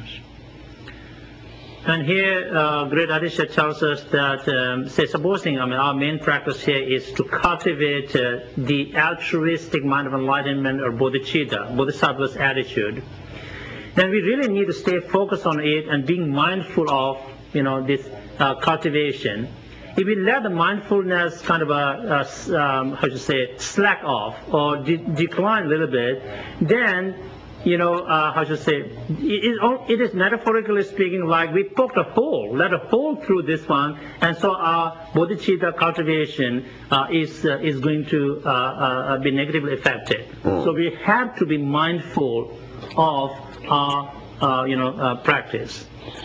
Speaker 2: And here, uh, Great Adisha tells us that, um, say, supposing, I mean, our main practice here is to cultivate uh, the altruistic mind of enlightenment or bodhicitta, bodhisattva's attitude, then we really need to stay focused on it and being mindful of, you know, this uh, cultivation. If we let the mindfulness kind of, a, a, um, how to say, slack off or de decline a little bit, then you know, uh, how to say, it, it is metaphorically speaking like we poked a hole, let a hole through this one, and so our bodhicitta cultivation uh, is uh, is going to uh, uh, be negatively affected. Mm. So we have to be mindful of our, uh, you know, uh, practice.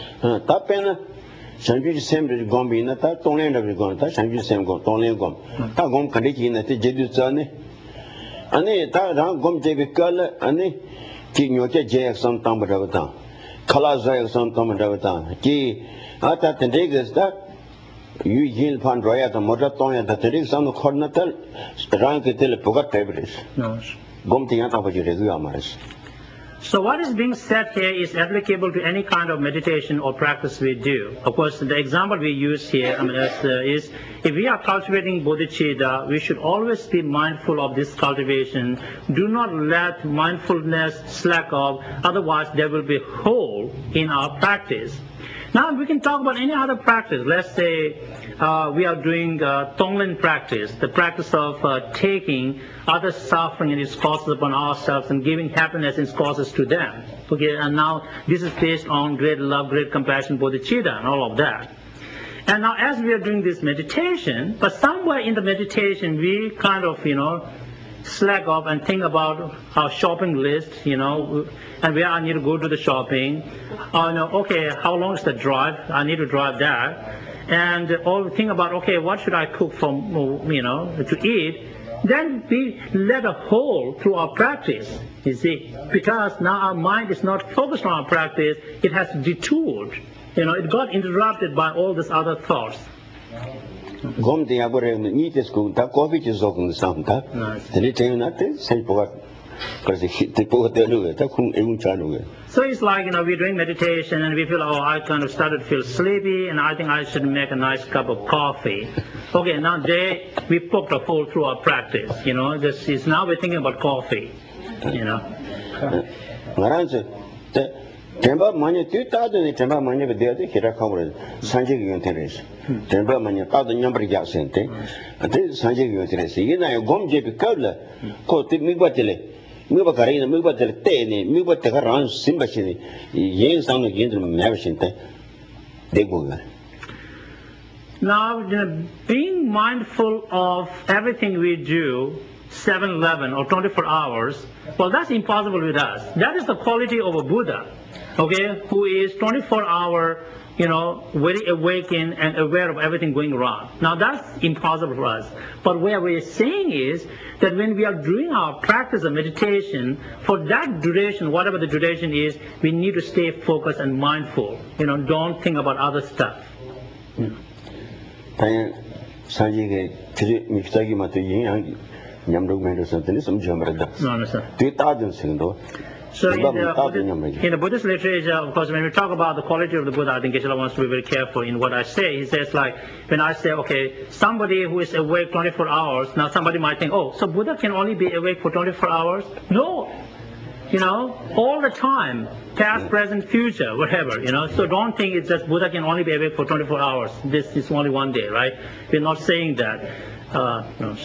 Speaker 1: Sanju Sem Gombi, not that Tonland of the Gon, that Sanju Sem Gon, Tonland Gom, Tagom Kadiki, and the Jedusane, and they Tagom Gom David Gala, and they. King Yote Jackson Tombadavata, Kalaza Son Tombadavata, G. Ata Tendegas that you yield Pandroya, the Modaton, that there is on the Cornatel, Rankitel Pogat Tabris.
Speaker 2: No.
Speaker 1: Gomtiata of Jeruamaris.
Speaker 2: So what is being said here is applicable to any kind of meditation or practice we do. Of course, the example we use here I mean, is, uh, is if we are cultivating bodhicitta, we should always be mindful of this cultivation. Do not let mindfulness slack off, otherwise there will be a hole in our practice. Now we can talk about any other practice. Let's say uh, we are doing uh, Tonglen practice, the practice of uh, taking other suffering and its causes upon ourselves and giving happiness and its causes to them. Okay, and now this is based on great love, great compassion, bodhicitta, and all of that. And now as we are doing this meditation, but somewhere in the meditation we kind of, you know, slack off and think about our shopping list, you know, and where I need to go to the shopping. Uh, no, okay, how long is the drive? I need to drive that. And all think about, okay, what should I cook for, you know, to eat? Then we let a hole through our practice, you see, because now our mind is not focused on our practice, it has detoured. You know, it got interrupted by all these other thoughts.
Speaker 1: Gom de abore ni tes ko ta coffee je zog sam ta. Tele te na te sai po ka se te po te lu ta khung e un cha lu.
Speaker 2: So it's like, you know, we're doing meditation and we feel, oh, I kind of started to feel sleepy and I think I should make a nice cup of coffee. Okay, now they, we poked a hole through our practice, you know, just is now we're thinking about coffee, you know.
Speaker 1: Ngaran se temba manya tu ta de temba manya be de hira khamre sanje gi teres. Temba manya ta de nyambre ja sente. Ate sanje gi teres. Yina gom je be kala ko te mi batele. Miba karina, miba teletene, miba tekaran simbashini, yen sound again to Mavishinte, they go.
Speaker 2: Now, you know, being mindful of everything we do, seven eleven or twenty-four hours, well, that's impossible with us. That is the quality of a Buddha, okay, who is twenty-four hour, you know, very awakened and aware of everything going wrong. Now, that's impossible for us. But what we're saying is that when we are doing our practice of meditation, for that duration, whatever the duration is, we need to stay focused and mindful. You know, don't think about other stuff. You know. No, no, sir. So in the, Buddhist, in the Buddhist literature, of course, when we talk about the quality of the Buddha, I think Geshe-la wants to be very careful in what I say. He says, like, when I say, okay, somebody who is awake twenty-four hours, now somebody might think, oh, so Buddha can only be awake for twenty-four hours? No. You know, all the time, past, present, future, whatever, you know. So don't think it's just Buddha can only be awake for twenty-four hours. This is only one day, right? We're not saying that. Uh, no.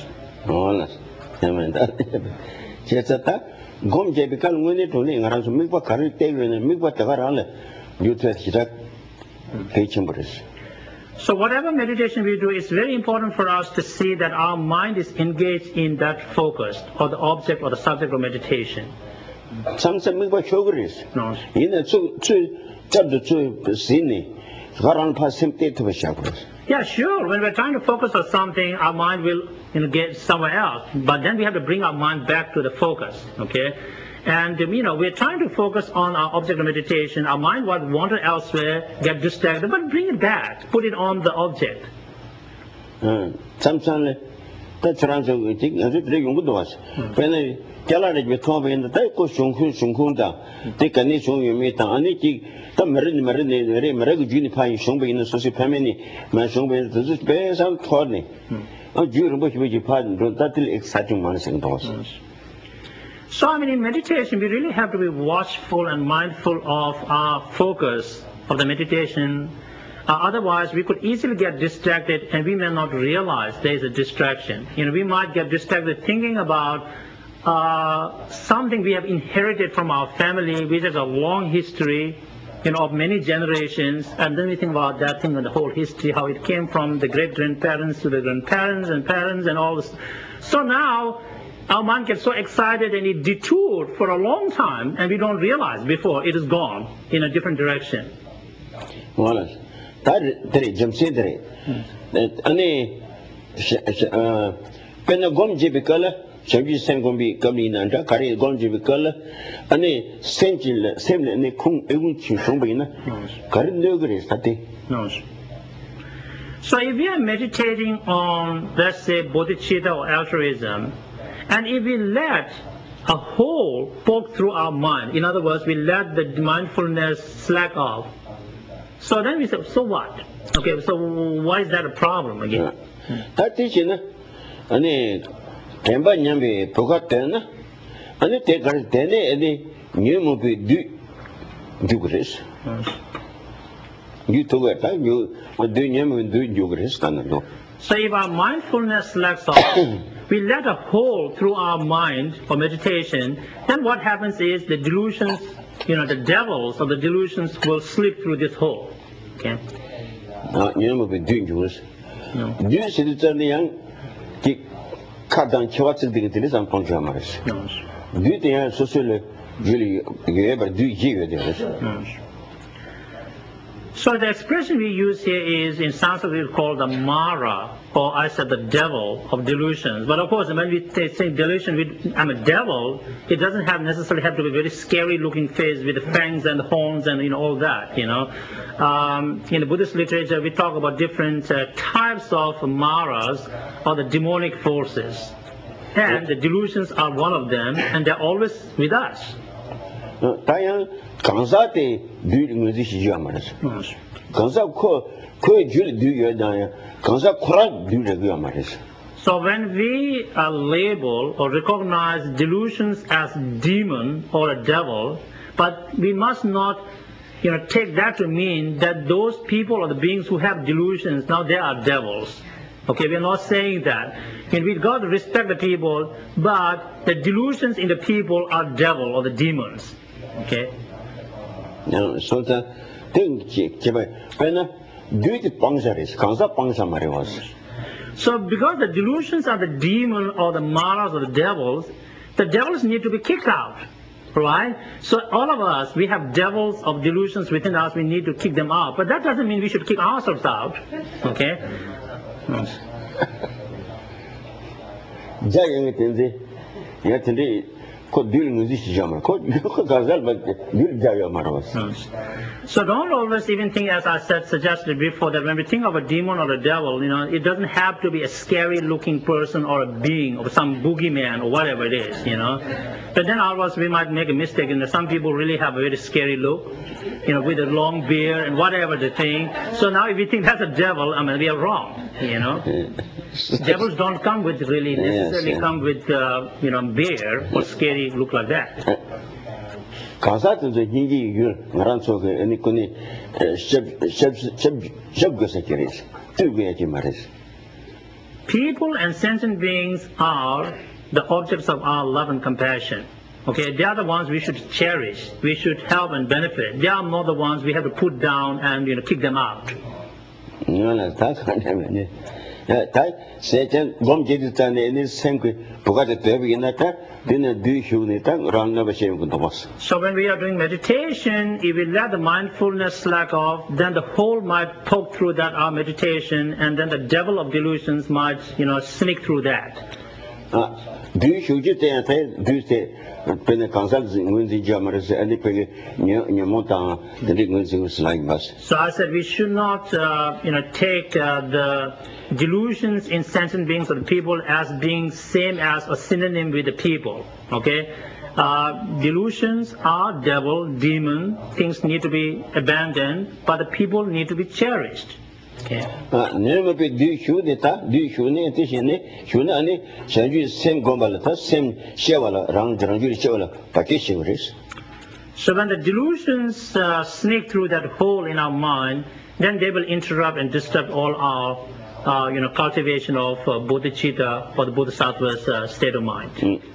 Speaker 1: Gom je bikal ngone to ne ngaran so mikwa kari te ne mikwa ta garale you to hira kechimburis.
Speaker 2: So whatever meditation we do, it's very important for us to see that our mind is engaged in that focus or the object or the subject of meditation.
Speaker 1: Samsa mikwa choguris.
Speaker 2: No.
Speaker 1: Ina chu chu chad chu sini garan pa simte to shaguris.
Speaker 2: Yeah, sure. When we're trying to focus on something, our mind will, you know, get somewhere else. But then we have to bring our mind back to the focus, okay? And, you know, we're trying to focus on our object of meditation. Our mind would wander elsewhere, get distracted, but bring it back. Put it on the object.
Speaker 1: Sometimes, that's around the thing, as if they don't do us. When they tell us we talk in the type of Shunku Shunkunda, they can need you meet an aniki, the marine marine, marine, unifying Shumba in the society, my Shumba is best and Tony. Oh, during which we pardon, don't that exciting months and doors.
Speaker 2: So, I mean, in meditation, we really have to be watchful and mindful of our focus of the meditation. Uh, otherwise, we could easily get distracted and we may not realize there is a distraction. You know, we might get distracted thinking about uh, something we have inherited from our family, which has a long history, you know, of many generations, and then we think about that thing and the whole history, how it came from the great-grandparents to the grandparents and parents and all this. So now, our mind gets so excited and it detoured for a long time, and we don't realize before it is gone in a different direction.
Speaker 1: Well, that Jamsi Dre. Any Penagom Jibicala, Shabi Sangombi, Gaminanda, Kari Gonjibicala, Any Sentil, Sem and Kung Eunchi Shumbina, Kari Nugris, Tati.
Speaker 2: No. So if we are meditating on, let's say, bodhicitta or altruism, and if we let a hole poke through our mind, in other words, we let the mindfulness slack off, so then we say, so what? Okay, so why is that a problem again?
Speaker 1: That is, you know, and Temba Nyambi Pogatena, and it take her ten any new movie do Jugris. You took a time you would do Yam do Jugris, and
Speaker 2: so if our mindfulness slacks off, we let a hole through our mind for meditation, then what happens is the delusions, you know, the devils or the delusions will slip through this hole. Okay?
Speaker 1: Now, you know, be dangerous. Do you see the young 카단 키와츠 되게 산 방주야 말이지. 뒤에 소셜 really ever do you there.
Speaker 2: So the expression we use here is in Sanskrit called the Mara, or I said the devil of delusions. But of course, when we say delusion, we, I'm a devil, it doesn't have necessarily have to be a very scary looking face with the fangs and the horns and you know all that. You know, um, in the Buddhist literature, we talk about different uh, types of Maras, or the demonic forces, and the delusions are one of them, and they're always with us.
Speaker 1: 다양 강사때 뉘는 것이 시지야 말이지. 강사 코 코에 줄 뉘여다야 강사 코라 뉘려고야 말이지.
Speaker 2: So when we uh, label or recognize delusions as demon or a devil, but we must not, you know, take that to mean that those people or the beings who have delusions now they are devils. Okay, we are not saying that. And we've got to respect the people, but the delusions in the people are devil or the demons. Okay.
Speaker 1: Now, so the thing, when do it bangsaris, kansa bangsa mariwas.
Speaker 2: So, because the delusions are the demon or the maras or the devils, the devils need to be kicked out, right? So, all of us, we have devils of delusions within us. We need to kick them out, but that doesn't mean we should kick ourselves out. Okay.
Speaker 1: Jayang tenzi, yatende. So
Speaker 2: don't always even think, as I said, suggested before, that when we think of a demon or a devil, you know, it doesn't have to be a scary looking person or a being or some boogeyman or whatever it is, you know. But then otherwise we might make a mistake, and some people really have a very scary look, you know, with a long beard and whatever the thing. So now if we think that's a devil, I mean, we are wrong, you know. Devils don't come with really necessarily yes, yeah. come with, uh, you know, beard or scary look like that. People and sentient beings are the objects of our love and compassion. Okay, they are the ones we should cherish, we should help and benefit. They are not the ones we have to put down and, you know, kick them out.
Speaker 1: Tai sechen gom jedi tane ni senku bugate debi inata dine du hyuni ta ran na bashe kundos.
Speaker 2: So when we are doing meditation, if we let the mindfulness slack off, then the whole might poke through that our meditation, and then the devil of delusions might, you know, sneak through that.
Speaker 1: Ah, du hyuji te te du te pene kansal ngunzi jamares ani pege nyamota de ngunzi uslai bas.
Speaker 2: So I said we should not, uh, you know, take uh, the delusions in sentient beings or the people as being same as a synonym with the people. Okay, uh, delusions are devil, demon. Things need to be abandoned, but the people need to be cherished. Okay.
Speaker 1: Never be do you the do you need to see you know any same same gombalata same shevala round ranjuri shevala pakishiris.
Speaker 2: So when the delusions uh, sneak through that hole in our mind, then they will interrupt and disturb all our Uh, you know, cultivation of uh, bodhicitta or the bodhisattva's uh, state of mind.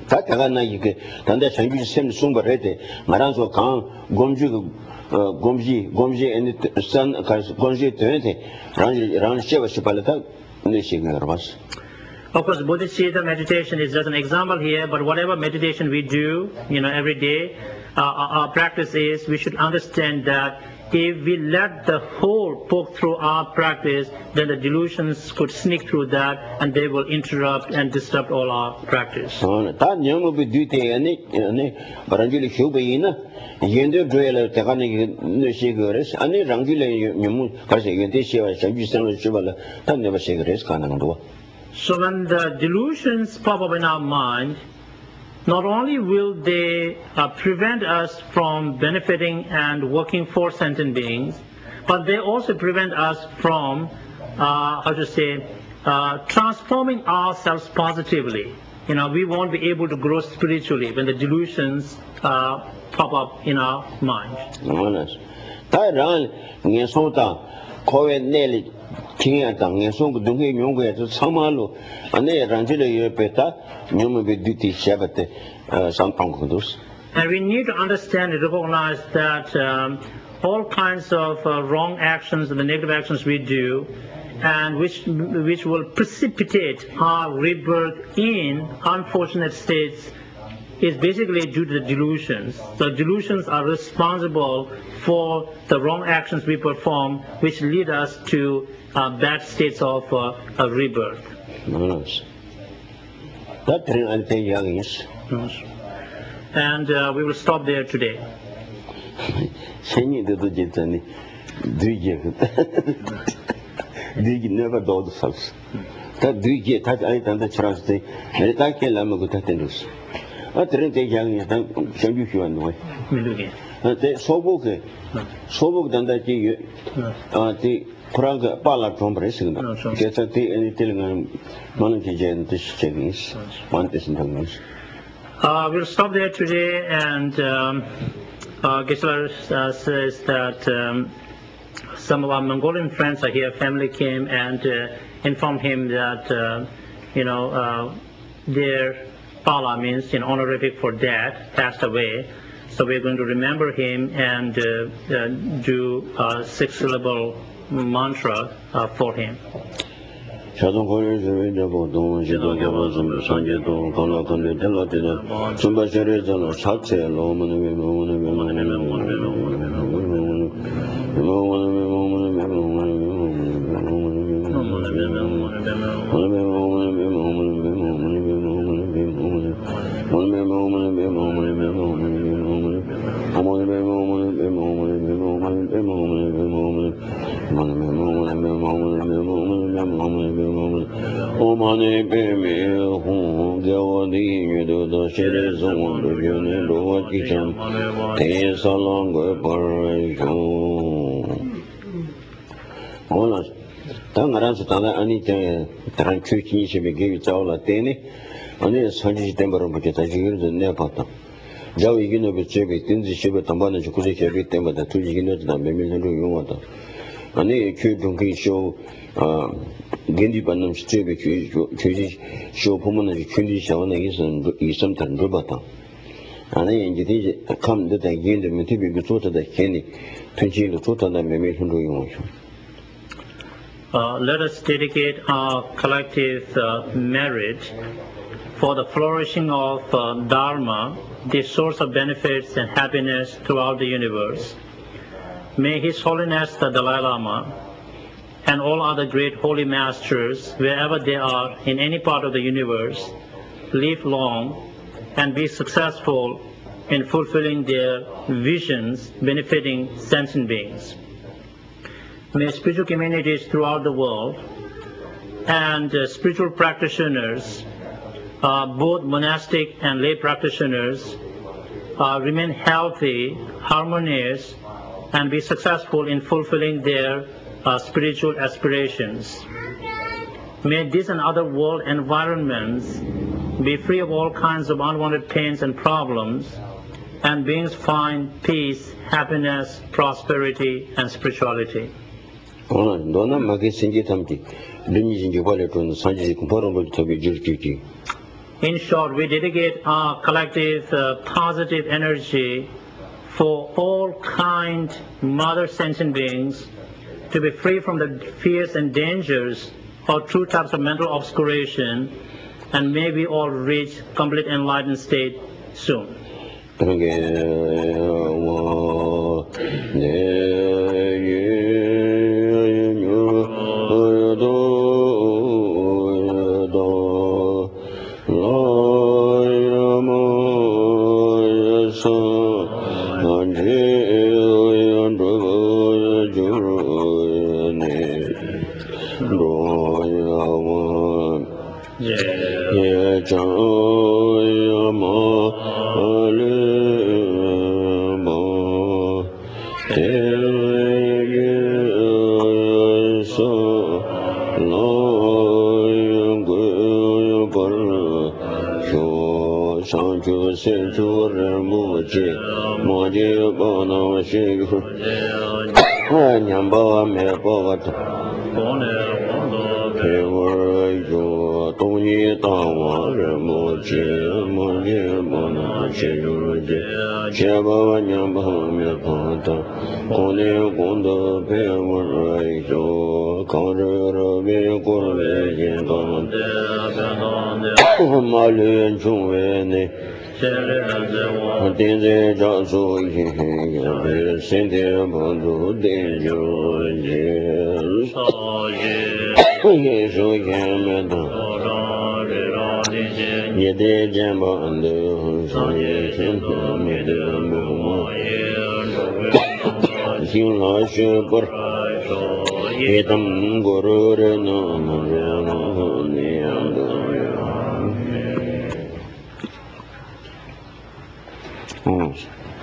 Speaker 2: Of course, bodhicitta meditation is just an example here, but whatever meditation we do, you know, every day, uh, our, our practice is we should understand that if we let the whole poke through our practice, then the delusions could sneak through that and they will interrupt and disrupt all our practice.
Speaker 1: So
Speaker 2: when the delusions pop up in our mind, not only will they uh, prevent us from benefiting and working for sentient beings, but they also prevent us from, uh, how to say, uh, transforming ourselves positively. You know, we won't be able to grow spiritually when the delusions uh, pop up in our mind.
Speaker 1: And we
Speaker 2: need to understand and recognize that um, all kinds of uh, wrong actions and the negative actions we do, and which, which will precipitate our rebirth in unfortunate states is basically due to the delusions. So delusions are responsible for the wrong actions we perform, which lead us to uh, bad states of uh, uh, rebirth. And uh, we will stop there today.
Speaker 1: Never do the self. That do get that I done the trust. The attack Lamagutatendus. I didn't take young and show you one way. The Soboke, Sobok than that you the Praga Pala from Brescia. Get at the any telling Monarchy and this Chinese. One is in the
Speaker 2: Uh, we'll stop there today, and um, uh, Gisela uh, says that um, some of our Mongolian friends are here. Family came and uh, informed him that uh, you know uh, their Pala means in honorific for dad passed away. So we're going to remember him and uh, uh, do a six-syllable mantra uh, for him.
Speaker 1: Shadon Korea Zerida Don Jido Gavazum Sanjeto Kola Konde Telatina Sumba Sherezano Satse Loman Omane Bemi Hong Gawadi do the Sherez on the Union Roa Kitchen, Tays along with Parajo. Olas, Tangaras Tana Anita Tranchuchi should be given to all Atene, only a Sanji Temper of Putaji the Nepata. Jawi Gino Bichevi, Tinzi Shiba Tambana Jukuzi every time but the two units that maybe do you want. And they could show Gendi Banam Street, show permanent Kundi Shawana is sometimes Robata. And then come that I gained the material to the Kenny, twenty to total that may make him do you.
Speaker 2: Let us dedicate our collective uh, merit for the flourishing of uh, Dharma, the source of benefits and happiness throughout the universe. May His Holiness the Dalai Lama and all other great holy masters, wherever they are in any part of the universe, live long and be successful in fulfilling their visions benefiting sentient beings. May spiritual communities throughout the world and uh, spiritual practitioners, uh, both monastic and lay practitioners, uh, remain healthy, harmonious, and be successful in fulfilling their uh, spiritual aspirations. May this and other world environments be free of all kinds of unwanted pains and problems, and beings find peace, happiness, prosperity, and spirituality. In short, we dedicate our collective uh, positive energy for all kind mother sentient beings to be free from the fears and dangers of true types of mental obscuration, and may we all reach complete enlightened state soon. Nyamba me bot,
Speaker 1: Tony Tawa Remoji Moni Bona Chiruji Chaba Nyamba Pata Kone Kondo Pemuraito Kare Rabi Kore Mali Chungwene Tenze Jaso Yi Sente Bandu Denjo Yesu Yamada Yede Jamba and the Saye Senta Meda Muma Sila Shepar Etam Guru no Nianda.